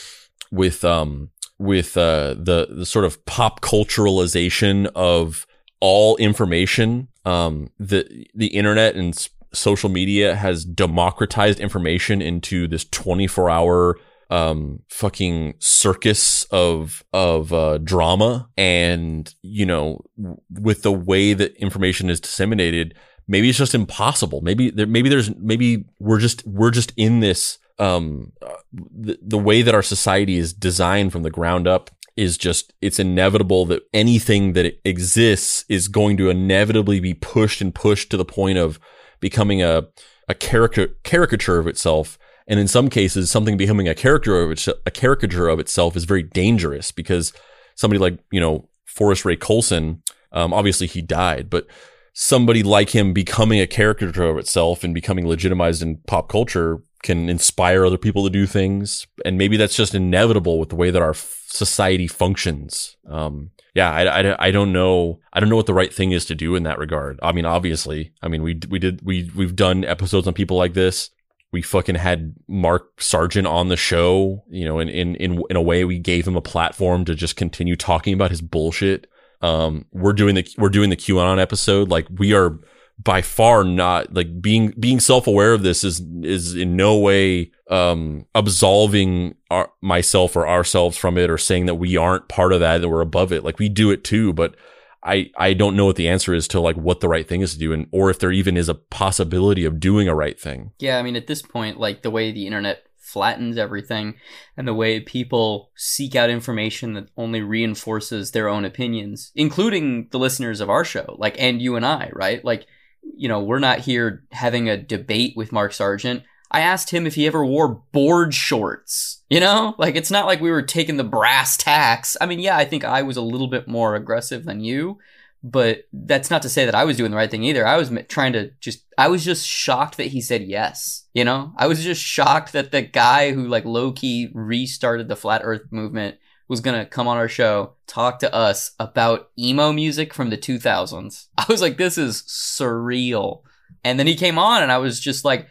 with, um, with uh, the the sort of pop culturalization of all information. Um, the the internet and s- social media has democratized information into this twenty-four hour um, fucking circus of of uh, drama. And you know, w- with the way that information is disseminated, maybe it's just impossible. Maybe there, maybe there's maybe we're just we're just in this. Um, the, the way that our society is designed from the ground up is just, it's inevitable that anything that exists is going to inevitably be pushed and pushed to the point of becoming a, a caricature, caricature of itself. And in some cases, something becoming a character of it, a caricature of itself is very dangerous because somebody like, you know, Forrest Ray Colson, um, obviously he died, but somebody like him becoming a caricature of itself and becoming legitimized in pop culture can inspire other people to do things. And maybe that's just inevitable with the way that our f- society functions. Um, yeah, I, I, I don't know. I don't know what the right thing is to do in that regard. I mean, obviously, I mean, we, we did, we, we've done episodes on people like this. We fucking had Mark Sargent on the show, you know, in, in, in, in a way we gave him a platform to just continue talking about his bullshit. Um, we're doing the, we're doing the QAnon episode. Like we are, by far not like being being self-aware of this is is in no way um absolving our, myself or ourselves from it or saying that we aren't part of that, that we're above it. Like we do it too, but I I don't know what the answer is to like what the right thing is to do, and or if there even is a possibility of doing a right thing. Yeah, I mean at this point, like the way the internet flattens everything and the way people seek out information that only reinforces their own opinions, including the listeners of our show, like and you and I, right? Like, you know, we're not here having a debate with Mark Sargent. I asked him if he ever wore board shorts, you know, like it's not like we were taking the brass tacks. I mean, yeah, I think I was a little bit more aggressive than you, But that's not to say that I was doing the right thing either. I was trying to just, I was just shocked that he said yes. You know, I was just shocked that the guy who like low key restarted the flat earth movement was going to come on our show, talk to us about emo music from the two thousands. I was like, this is surreal. And then he came on and I was just like,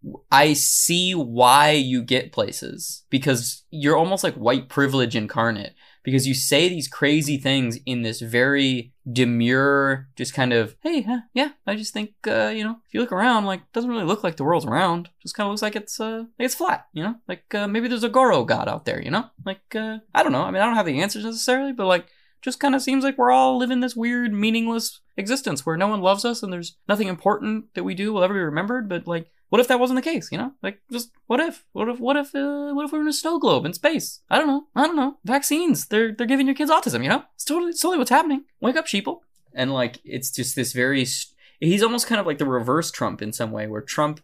I see why you get places, because you're almost like white privilege incarnate, because you say these crazy things in this very demure, just kind of, hey, huh, yeah, I just think, uh, you know, if you look around, like, it doesn't really look like the world's round. Just kind of looks like it's, uh, like it's flat, you know? Like, uh, maybe there's a Goro god out there, you know? Like, uh, I don't know. I mean, I don't have the answers necessarily, but like, just kind of seems like we're all living this weird, meaningless existence where no one loves us and there's nothing important that we do will ever be remembered, but like, what if that wasn't the case, you know? Like, just, what if? What if, what if, uh, what if we were in a snow globe in space? I don't know. I don't know. Vaccines, they're, they're giving your kids autism, you know? It's totally, it's totally what's happening. Wake up, sheeple. And like, it's just this very, he's almost kind of like the reverse Trump in some way, where Trump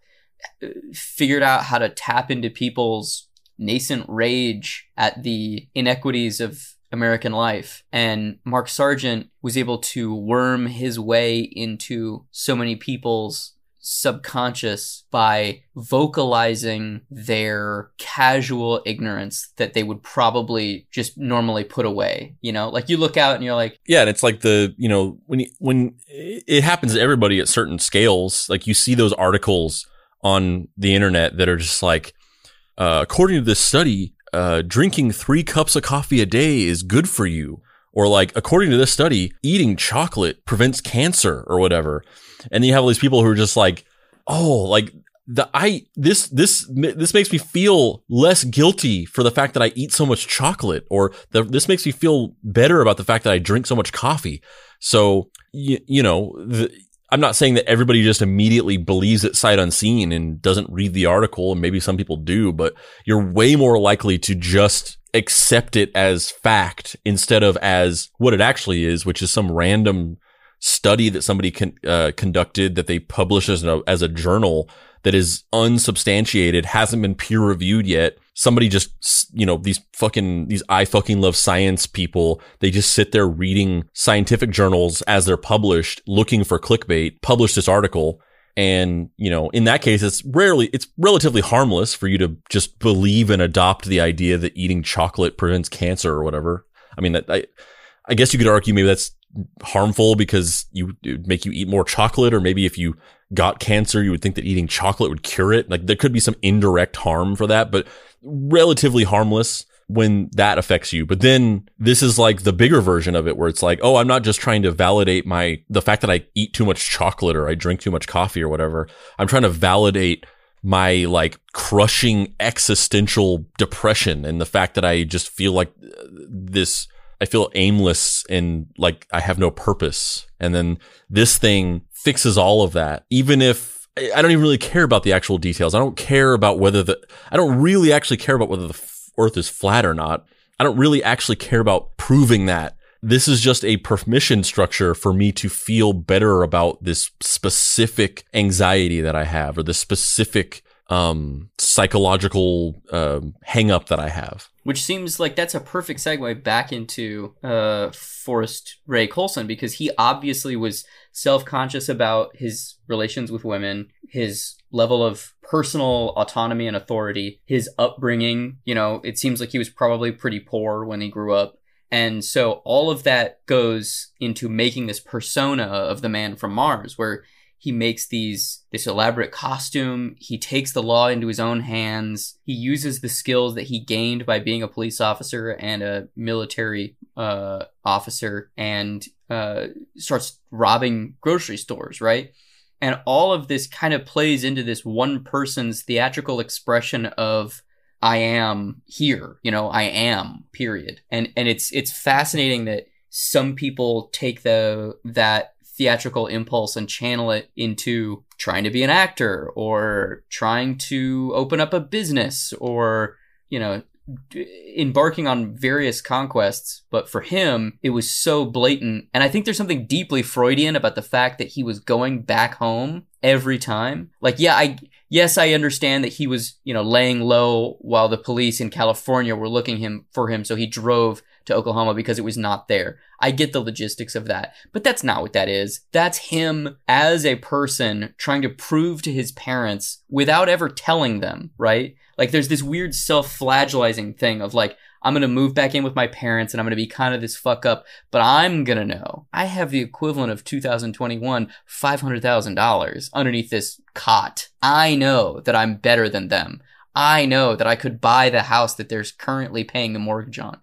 figured out how to tap into people's nascent rage at the inequities of American life. And Mark Sargent was able to worm his way into so many people's subconscious by vocalizing their casual ignorance that they would probably just normally put away. You know, like you look out and you're like, yeah, and it's like the, you know, when you, when it happens to everybody at certain scales, like you see those articles on the internet that are just like, uh, according to this study, uh, drinking three cups of coffee a day is good for you. Or like, according to this study, eating chocolate prevents cancer or whatever. And then you have all these people who are just like, oh, like the, I, this, this, this makes me feel less guilty for the fact that I eat so much chocolate, or the, this makes me feel better about the fact that I drink so much coffee. So, you, you know, the, I'm not saying that everybody just immediately believes it sight unseen and doesn't read the article, and maybe some people do, but you're way more likely to just accept it as fact instead of as what it actually is, which is some random study that somebody con- uh, conducted that they published as a, as a journal that is unsubstantiated, hasn't been peer reviewed yet. Somebody just, you know, these fucking, these I fucking love science people, they just sit there reading scientific journals as they're published, looking for clickbait, publish this article. And, you know, in that case, it's rarely, it's relatively harmless for you to just believe and adopt the idea that eating chocolate prevents cancer or whatever. I mean, that, I, I guess you could argue maybe that's harmful because you it would make you eat more chocolate, or maybe if you got cancer, you would think that eating chocolate would cure it. Like there could be some indirect harm for that, but relatively harmless when that affects you. But then this is like the bigger version of it, where it's like, oh, I'm not just trying to validate my, the fact that I eat too much chocolate or I drink too much coffee or whatever. I'm trying to validate my like crushing existential depression and the fact that I just feel like this, I feel aimless and like I have no purpose. And then this thing fixes all of that. Even if I don't even really care about the actual details. I don't care about whether the, I don't really actually care about whether the Earth is flat or not. I don't really actually care about proving that. This is just a permission structure for me to feel better about this specific anxiety that I have, or the specific um, psychological um, hang up that I have. Which seems like that's a perfect segue back into uh, Forrest Ray Coulson, because he obviously was self-conscious about his relations with women, his level of personal autonomy and authority, his upbringing. You know, it seems like he was probably pretty poor when he grew up. And so all of that goes into making this persona of the man from Mars, where he makes these, this elaborate costume. He takes the law into his own hands. He uses the skills that he gained by being a police officer and a military uh, officer, and uh, starts robbing grocery stores, right? And all of this kind of plays into this one person's theatrical expression of, I am here, you know, I am, period. And and it's it's fascinating that some people take the that theatrical impulse and channel it into trying to be an actor, or trying to open up a business, or, you know, embarking on various conquests. But for him, it was so blatant. And I think there's something deeply Freudian about the fact that he was going back home every time. Like, yeah, I yes, I understand that he was, you know, laying low while the police in California were looking him for him, so he drove to Oklahoma because it was not there. I get the logistics of that, but that's not what that is. That's him as a person trying to prove to his parents without ever telling them, right? Like, there's this weird self-flagellizing thing of like, I'm going to move back in with my parents and I'm going to be kind of this fuck up, but I'm going to know I have the equivalent of two thousand twenty-one, five hundred thousand dollars underneath this cot. I know that I'm better than them. I know that I could buy the house that they're currently paying the mortgage on.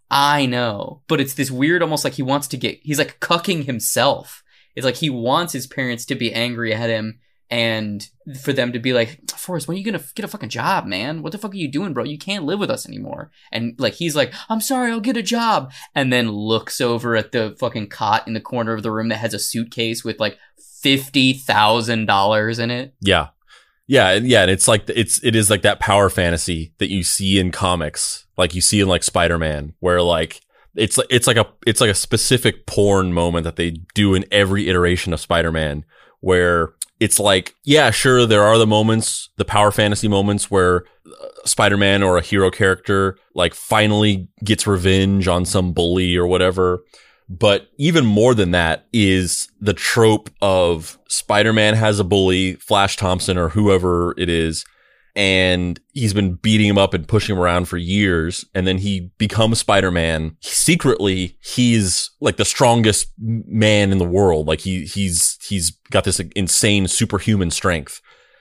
I know. But it's this weird, almost like he wants to get, he's like cucking himself. It's like he wants his parents to be angry at him and for them to be like, Forrest, when are you going to get a fucking job, man? What the fuck are you doing, bro? You can't live with us anymore. And like, he's like, I'm sorry, I'll get a job. And then looks over at the fucking cot in the corner of the room that has a suitcase with like fifty thousand dollars in it. Yeah. Yeah. And yeah. And it's like, it's, it is like that power fantasy that you see in comics, like you see in like Spider-Man, where like, it's, it's like a, it's like a specific porn moment that they do in every iteration of Spider-Man, where it's like, yeah, sure, there are the moments, the power fantasy moments where Spider-Man or a hero character like finally gets revenge on some bully or whatever. But even more than that is the trope of Spider-Man has a bully, Flash Thompson or whoever it is, and he's been beating him up and pushing him around for years. And then he becomes Spider-Man. Secretly, he's like the strongest man in the world. Like he, he's, he's got this insane superhuman strength,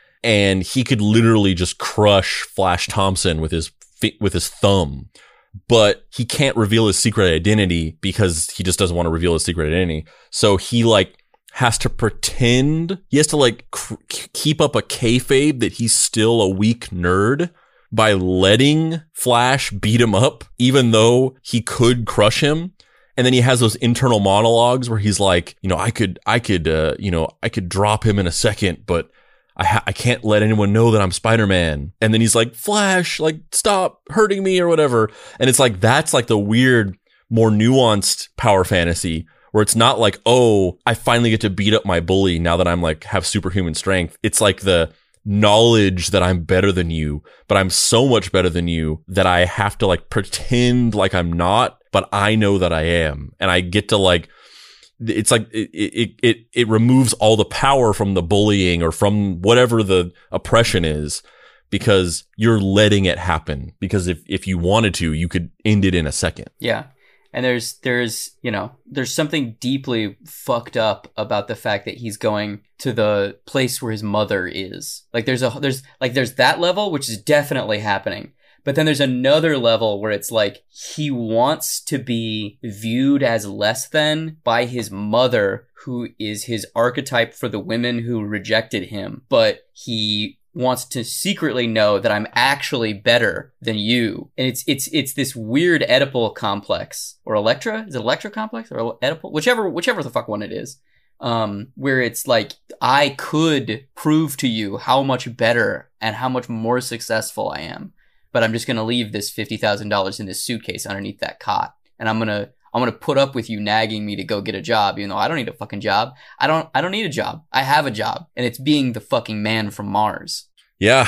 and he could literally just crush Flash Thompson with his, with his thumb. But he can't reveal his secret identity because he just doesn't want to reveal his secret identity. So he like has to pretend, he has to like cr- keep up a kayfabe that he's still a weak nerd by letting Flash beat him up, even though he could crush him. And then he has those internal monologues where he's like, you know, I could, I could, uh, you know, I could drop him in a second, but I ha- I can't let anyone know that I'm Spider-Man. And then he's like, Flash, like, stop hurting me or whatever. And it's like, that's like the weird, more nuanced power fantasy where it's not like, oh, I finally get to beat up my bully now that I'm like, have superhuman strength. It's like the knowledge that I'm better than you, but I'm so much better than you that I have to like pretend like I'm not, but I know that I am. And I get to like, it's like it, it it it removes all the power from the bullying or from whatever the oppression is, because you're letting it happen. Because if if you wanted to, you could end it in a second. Yeah. And there's there's you know there's something deeply fucked up about the fact that he's going to the place where his mother is. Like there's a there's like there's that level, which is definitely happening. But then there's another level where it's like he wants to be viewed as less than by his mother, who is his archetype for the women who rejected him. But he wants to secretly know that I'm actually better than you. And it's it's it's this weird Oedipal complex. Or Electra? Is it Electra complex? Or Oedipal? Whichever, whichever the fuck one it is. Um, where it's like, I could prove to you how much better and how much more successful I am. But I'm just going to leave this fifty thousand dollars in this suitcase underneath that cot. And I'm going to, I'm going to put up with you nagging me to go get a job, even though I don't need a fucking job. I don't, I don't need a job. I have a job, and it's being the fucking man from Mars. Yeah.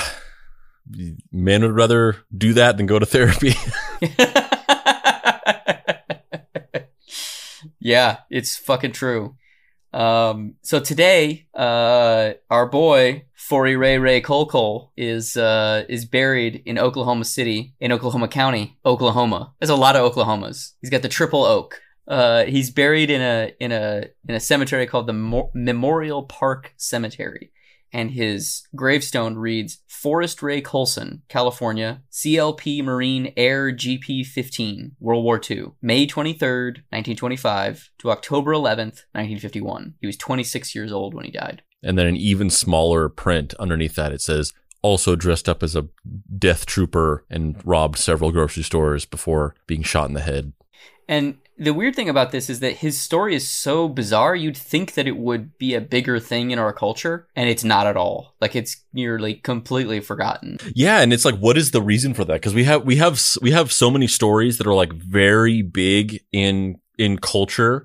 Men would rather do that than go to therapy. Yeah, it's fucking true. Um, so today, uh, our boy, Forry Ray Ray Cole Cole, is, uh, is buried in Oklahoma City, in Oklahoma County, Oklahoma. There's a lot of Oklahomas. He's got the triple oak. Uh, he's buried in a, in a, in a cemetery called the Mo- Memorial Park Cemetery. And his gravestone reads, Forrest Ray Colson, California, C L P Marine Air G P fifteen, World War Two, May twenty-third, nineteen twenty-five to October eleventh, nineteen fifty-one. He was twenty-six years old when he died. And then an even smaller print underneath that, it says, also dressed up as a death trooper and robbed several grocery stores before being shot in the head. And the weird thing about this is that his story is so bizarre, you'd think that it would be a bigger thing in our culture, and it's not at all. Like, it's nearly completely forgotten. Yeah, and it's like, what is the reason for that? Because we have we have we have so many stories that are like very big in in culture,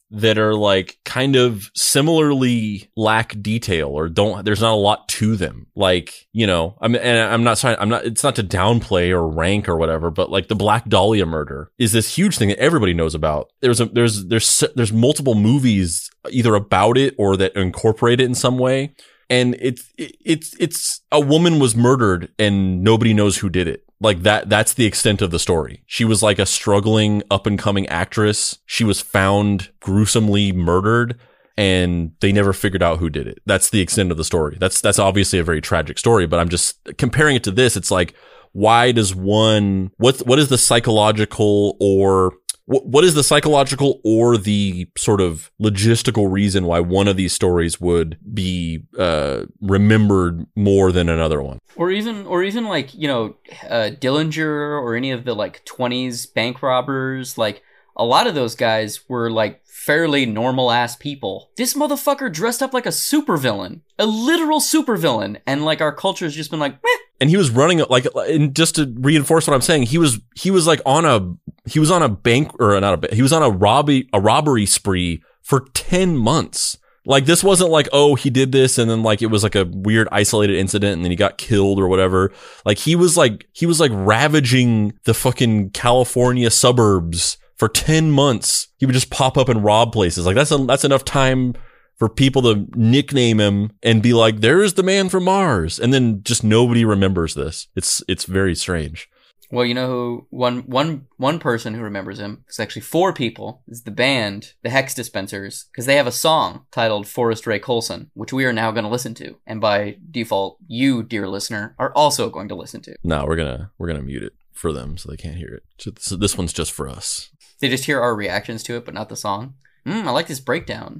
that are like kind of similarly lack detail or don't, there's not a lot to them. Like, you know, I mean, and I'm not trying, I'm not, it's not to downplay or rank or whatever, but like the Black Dahlia murder is this huge thing that everybody knows about. There's a, there's, there's, there's multiple movies either about it or that incorporate it in some way. And it's, it's, it's a woman was murdered and nobody knows who did it. Like that, that's the extent of the story. She was like a struggling up and coming actress. She was found gruesomely murdered and they never figured out who did it. That's the extent of the story. That's, that's obviously a very tragic story, but I'm just comparing it to this. It's like, why does one, what, what is the psychological or what is the psychological or the sort of logistical reason why one of these stories would be uh, remembered more than another one? Or even, or even like, you know, uh, Dillinger or any of the like twenties bank robbers, like a lot of those guys were like fairly normal ass people. This motherfucker dressed up like a supervillain, a literal supervillain, and like our culture's just been like, meh. And he was running like, and just to reinforce what I'm saying, he was he was like on a he was on a bank or not a he was on a robbery a robbery spree for ten months. Like this wasn't like, oh, he did this and then like it was like a weird isolated incident and then he got killed or whatever. Like he was like he was like ravaging the fucking California suburbs for ten months. He would just pop up and rob places. Like that's a, that's enough time for people to nickname him and be like, there's the man from Mars. And then just nobody remembers this. It's it's very strange. Well, you know who, one, one, one person who remembers him, it's actually four people, is the band, the Hex Dispensers, because they have a song titled Forrest Ray Colson, which we are now going to listen to. And by default, you, dear listener, are also going to listen to. No, we're going to, we're going to mute it for them so they can't hear it. So this one's just for us. They just hear our reactions to it, but not the song. Mm, I like this breakdown.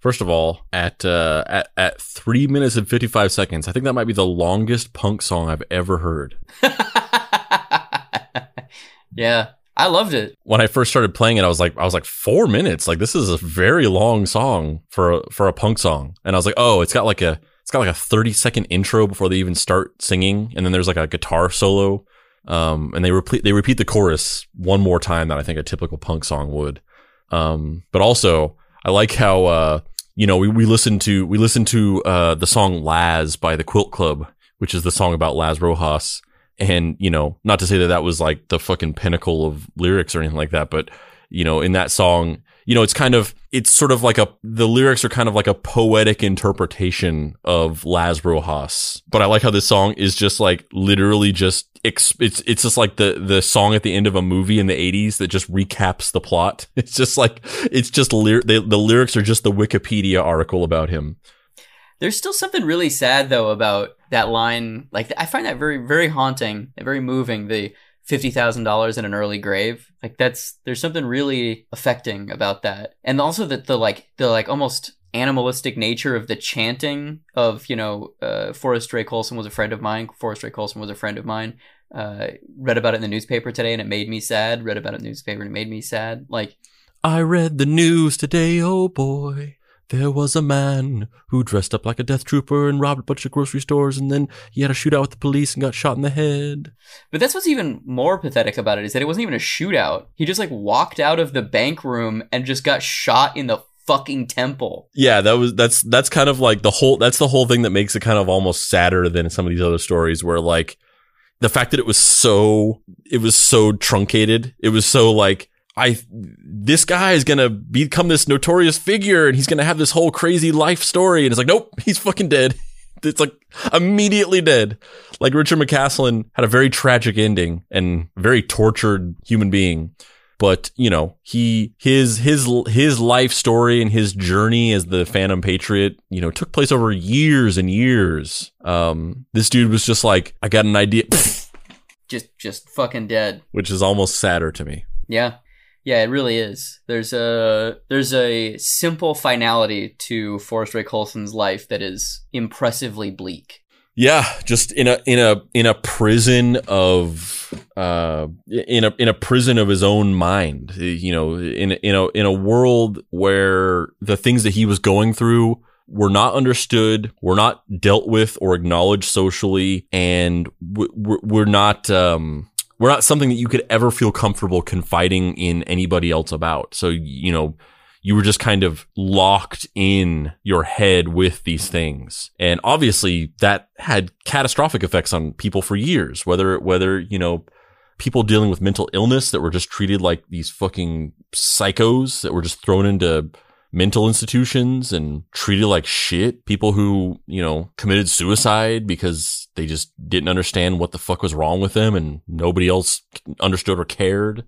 First of all, at uh, at at three minutes and fifty-five seconds, I think that might be the longest punk song I've ever heard. Yeah, I loved it. When I first started playing it, I was like, I was like, four minutes. Like, this is a very long song for a, for a punk song. And I was like, oh, it's got like a it's got like a thirty second intro before they even start singing, and then there's like a guitar solo. Um, and they repeat they repeat the chorus one more time than I think a typical punk song would. Um, but also, I like how uh, you know, we we listened to we listened to uh the song Laz by the Quilt Club, which is the song about Laz Rojas. And, you know, not to say that that was like the fucking pinnacle of lyrics or anything like that, but, you know, in that song, you know, it's kind of, it's sort of like a, the lyrics are kind of like a poetic interpretation of Laz Rojas. But I like how this song is just like literally just, it's, it's just like the, the song at the end of a movie in the eighties that just recaps the plot. It's just like, it's just, ly- they, the lyrics are just the Wikipedia article about him. There's still something really sad, though, about that line. Like, I find that very, very haunting and very moving, the fifty thousand dollars in an early grave. Like, that's, there's something really affecting about that. And also that the, like, the, like, almost animalistic nature of the chanting of, you know, uh, Forrest Ray Colson was a friend of mine. Forrest Ray Colson was a friend of mine. Uh, read about it in the newspaper today and it made me sad. Read about it in the newspaper and it made me sad. Like, I read the news today, oh boy. There was a man who dressed up like a death trooper and robbed a bunch of grocery stores, and then he had a shootout with the police and got shot in the head. But that's what's even more pathetic about it, is that it wasn't even a shootout. He just like walked out of the bank room and just got shot in the fucking temple. Yeah, that was that's that's kind of like the whole that's the whole thing that makes it kind of almost sadder than some of these other stories, where like the fact that it was so it was so truncated. It was so like, I, this guy is going to become this notorious figure and he's going to have this whole crazy life story. And it's like, nope, he's fucking dead. It's like immediately dead. Like Richard McCaslin had a very tragic ending and very tortured human being. But, you know, he, his, his, his life story and his journey as the Phantom Patriot, you know, took place over years and years. Um, this dude was just like, I got an idea. Just, just fucking dead. Which is almost sadder to me. Yeah. Yeah, it really is. There's a there's a simple finality to Forrest Ray Colson's life that is impressively bleak. Yeah, just in a in a in a prison of uh in a in a prison of his own mind. You know, in in a in a world where the things that he was going through were not understood, were not dealt with or acknowledged socially, and we're, we're not. Um, We're not something that you could ever feel comfortable confiding in anybody else about. So, you know, you were just kind of locked in your head with these things. And obviously that had catastrophic effects on people for years, whether, whether, you know, people dealing with mental illness that were just treated like these fucking psychos that were just thrown into mental institutions and treated like shit. People who, you know, committed suicide because they just didn't understand what the fuck was wrong with them and nobody else understood or cared.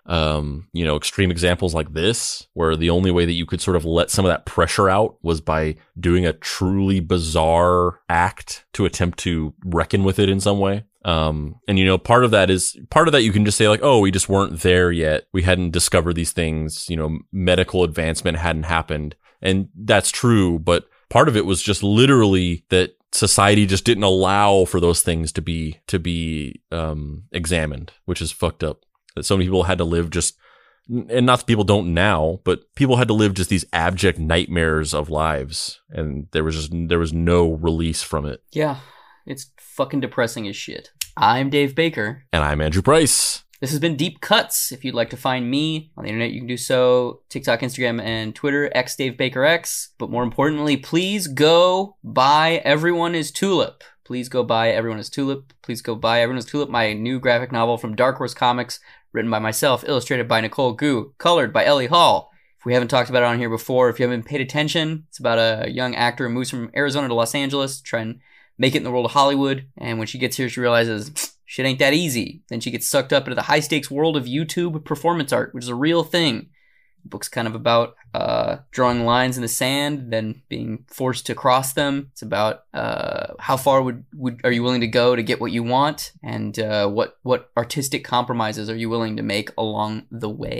Um, you know, extreme examples like this, where the only way that you could sort of let some of that pressure out was by doing a truly bizarre act to attempt to reckon with it in some way. Um, and you know, part of that is, part of that you can just say like, oh, we just weren't there yet. We hadn't discovered these things, you know, medical advancement hadn't happened. And that's true. But part of it was just literally that society just didn't allow for those things to be, to be, um, examined, which is fucked up. That so many people had to live just, and not that people don't now, but people had to live just these abject nightmares of lives. And there was just, there was no release from it. Yeah. It's fucking depressing as shit. I'm Dave Baker. And I'm Andrew Price. This has been Deep Cuts. If you'd like to find me on the internet, you can do so. TikTok, Instagram, and Twitter, X Dave Baker X. But more importantly, please go buy Everyone is Tulip. Please go buy Everyone is Tulip. Please go buy Everyone is Tulip, my new graphic novel from Dark Horse Comics, written by myself, illustrated by Nicole Gu, colored by Ellie Hall. If we haven't talked about it on here before, if you haven't paid attention, it's about a young actor who moves from Arizona to Los Angeles to try and make it in the world of Hollywood. And when she gets here, she realizes shit ain't that easy. Then she gets sucked up into the high-stakes world of YouTube performance art, which is a real thing. The book's kind of about uh, drawing lines in the sand, then being forced to cross them. It's about uh, how far would, would are you willing to go to get what you want, and uh, what what artistic compromises are you willing to make along the way.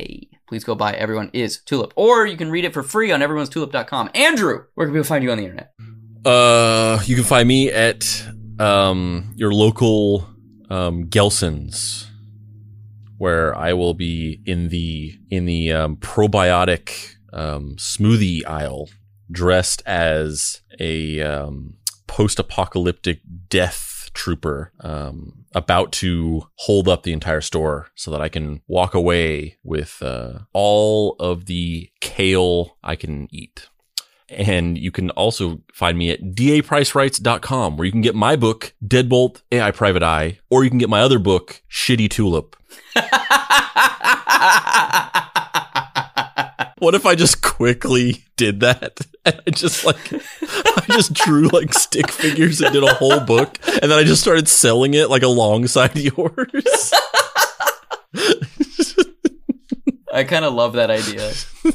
Please go buy Everyone is Tulip. Or you can read it for free on everyone's tulip dot com. Andrew, where can people find you on the internet? Uh, you can find me at um, your local um, Gelson's, where I will be in the in the um, probiotic um, smoothie aisle, dressed as a um, post-apocalyptic death trooper, um, about to hold up the entire store so that I can walk away with uh, all of the kale I can eat. And you can also find me at d a price writes dot com, where you can get my book, Deadbolt A I Private Eye, or you can get my other book, Shitty Tulip. What if I just quickly did that? And I just like, I just drew like stick figures and did a whole book, and then I just started selling it like alongside yours. I kind of love that idea.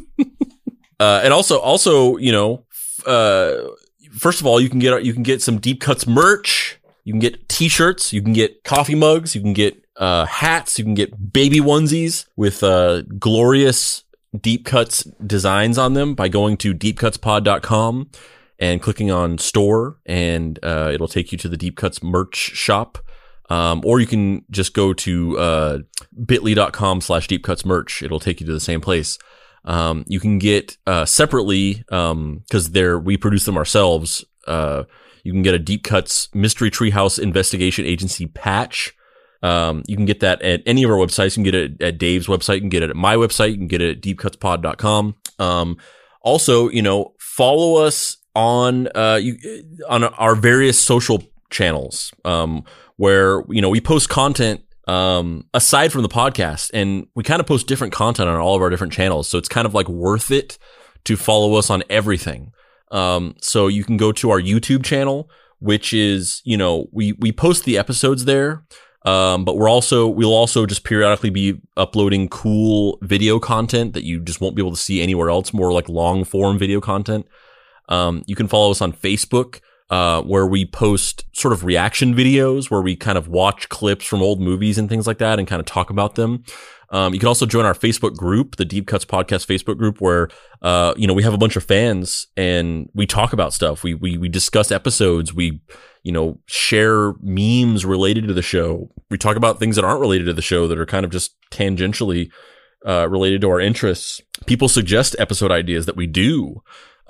Uh, and also, also, you know, uh, first of all, you can get you can get some Deep Cuts merch. You can get T-shirts. You can get coffee mugs. You can get uh, hats. You can get baby onesies with uh, glorious Deep Cuts designs on them by going to deep cuts pod dot com and clicking on store, and uh, it'll take you to the Deep Cuts merch shop. Um, or you can just go to uh, bit.ly dot com slash deep cuts merch. It'll take you to the same place. Um, you can get, uh, separately, um, cause they're, we produce them ourselves. Uh, you can get a Deep Cuts Mystery Treehouse Investigation Agency patch. Um, you can get that at any of our websites. You can get it at Dave's website. You can get it at my website. You can get it at deep cuts pod dot com. Um, also, you know, follow us on, uh, you, on our various social channels, um, where, you know, we post content Um, aside from the podcast, and we kind of post different content on all of our different channels. So it's kind of like worth it to follow us on everything. Um, so you can go to our YouTube channel, which is, you know, we, we post the episodes there. Um, but we're also, we'll also just periodically be uploading cool video content that you just won't be able to see anywhere else, more like long form video content. Um, you can follow us on Facebook. Uh, where we post sort of reaction videos where we kind of watch clips from old movies and things like that and kind of talk about them. Um, you can also join our Facebook group, the Deep Cuts Podcast Facebook group, where, uh, you know, we have a bunch of fans and we talk about stuff. We, we, we discuss episodes. We, you know, share memes related to the show. We talk about things that aren't related to the show that are kind of just tangentially, uh, related to our interests. People suggest episode ideas that we do.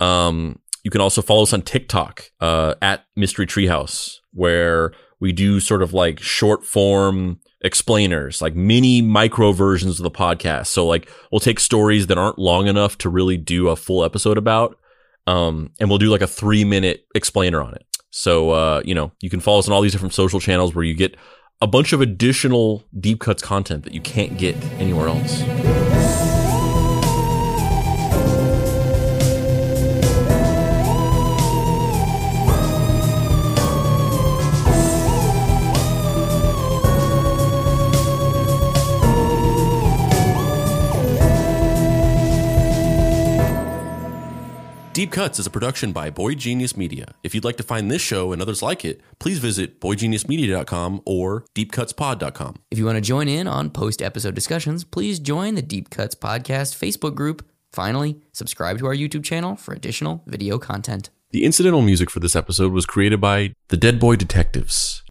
Um, You can also follow us on TikTok, uh, at Mystery Treehouse, where we do sort of like short form explainers, like mini micro versions of the podcast. So like we'll take stories that aren't long enough to really do a full episode about, um, and we'll do like a three minute explainer on it. So, uh, you know, you can follow us on all these different social channels where you get a bunch of additional Deep Cuts content that you can't get anywhere else. Deep Cuts is a production by Boy Genius Media. If you'd like to find this show and others like it, please visit boy genius media dot com or deep cuts pod dot com. If you want to join in on post-episode discussions, please join the Deep Cuts Podcast Facebook group. Finally, subscribe to our YouTube channel for additional video content. The incidental music for this episode was created by the Dead Boy Detectives.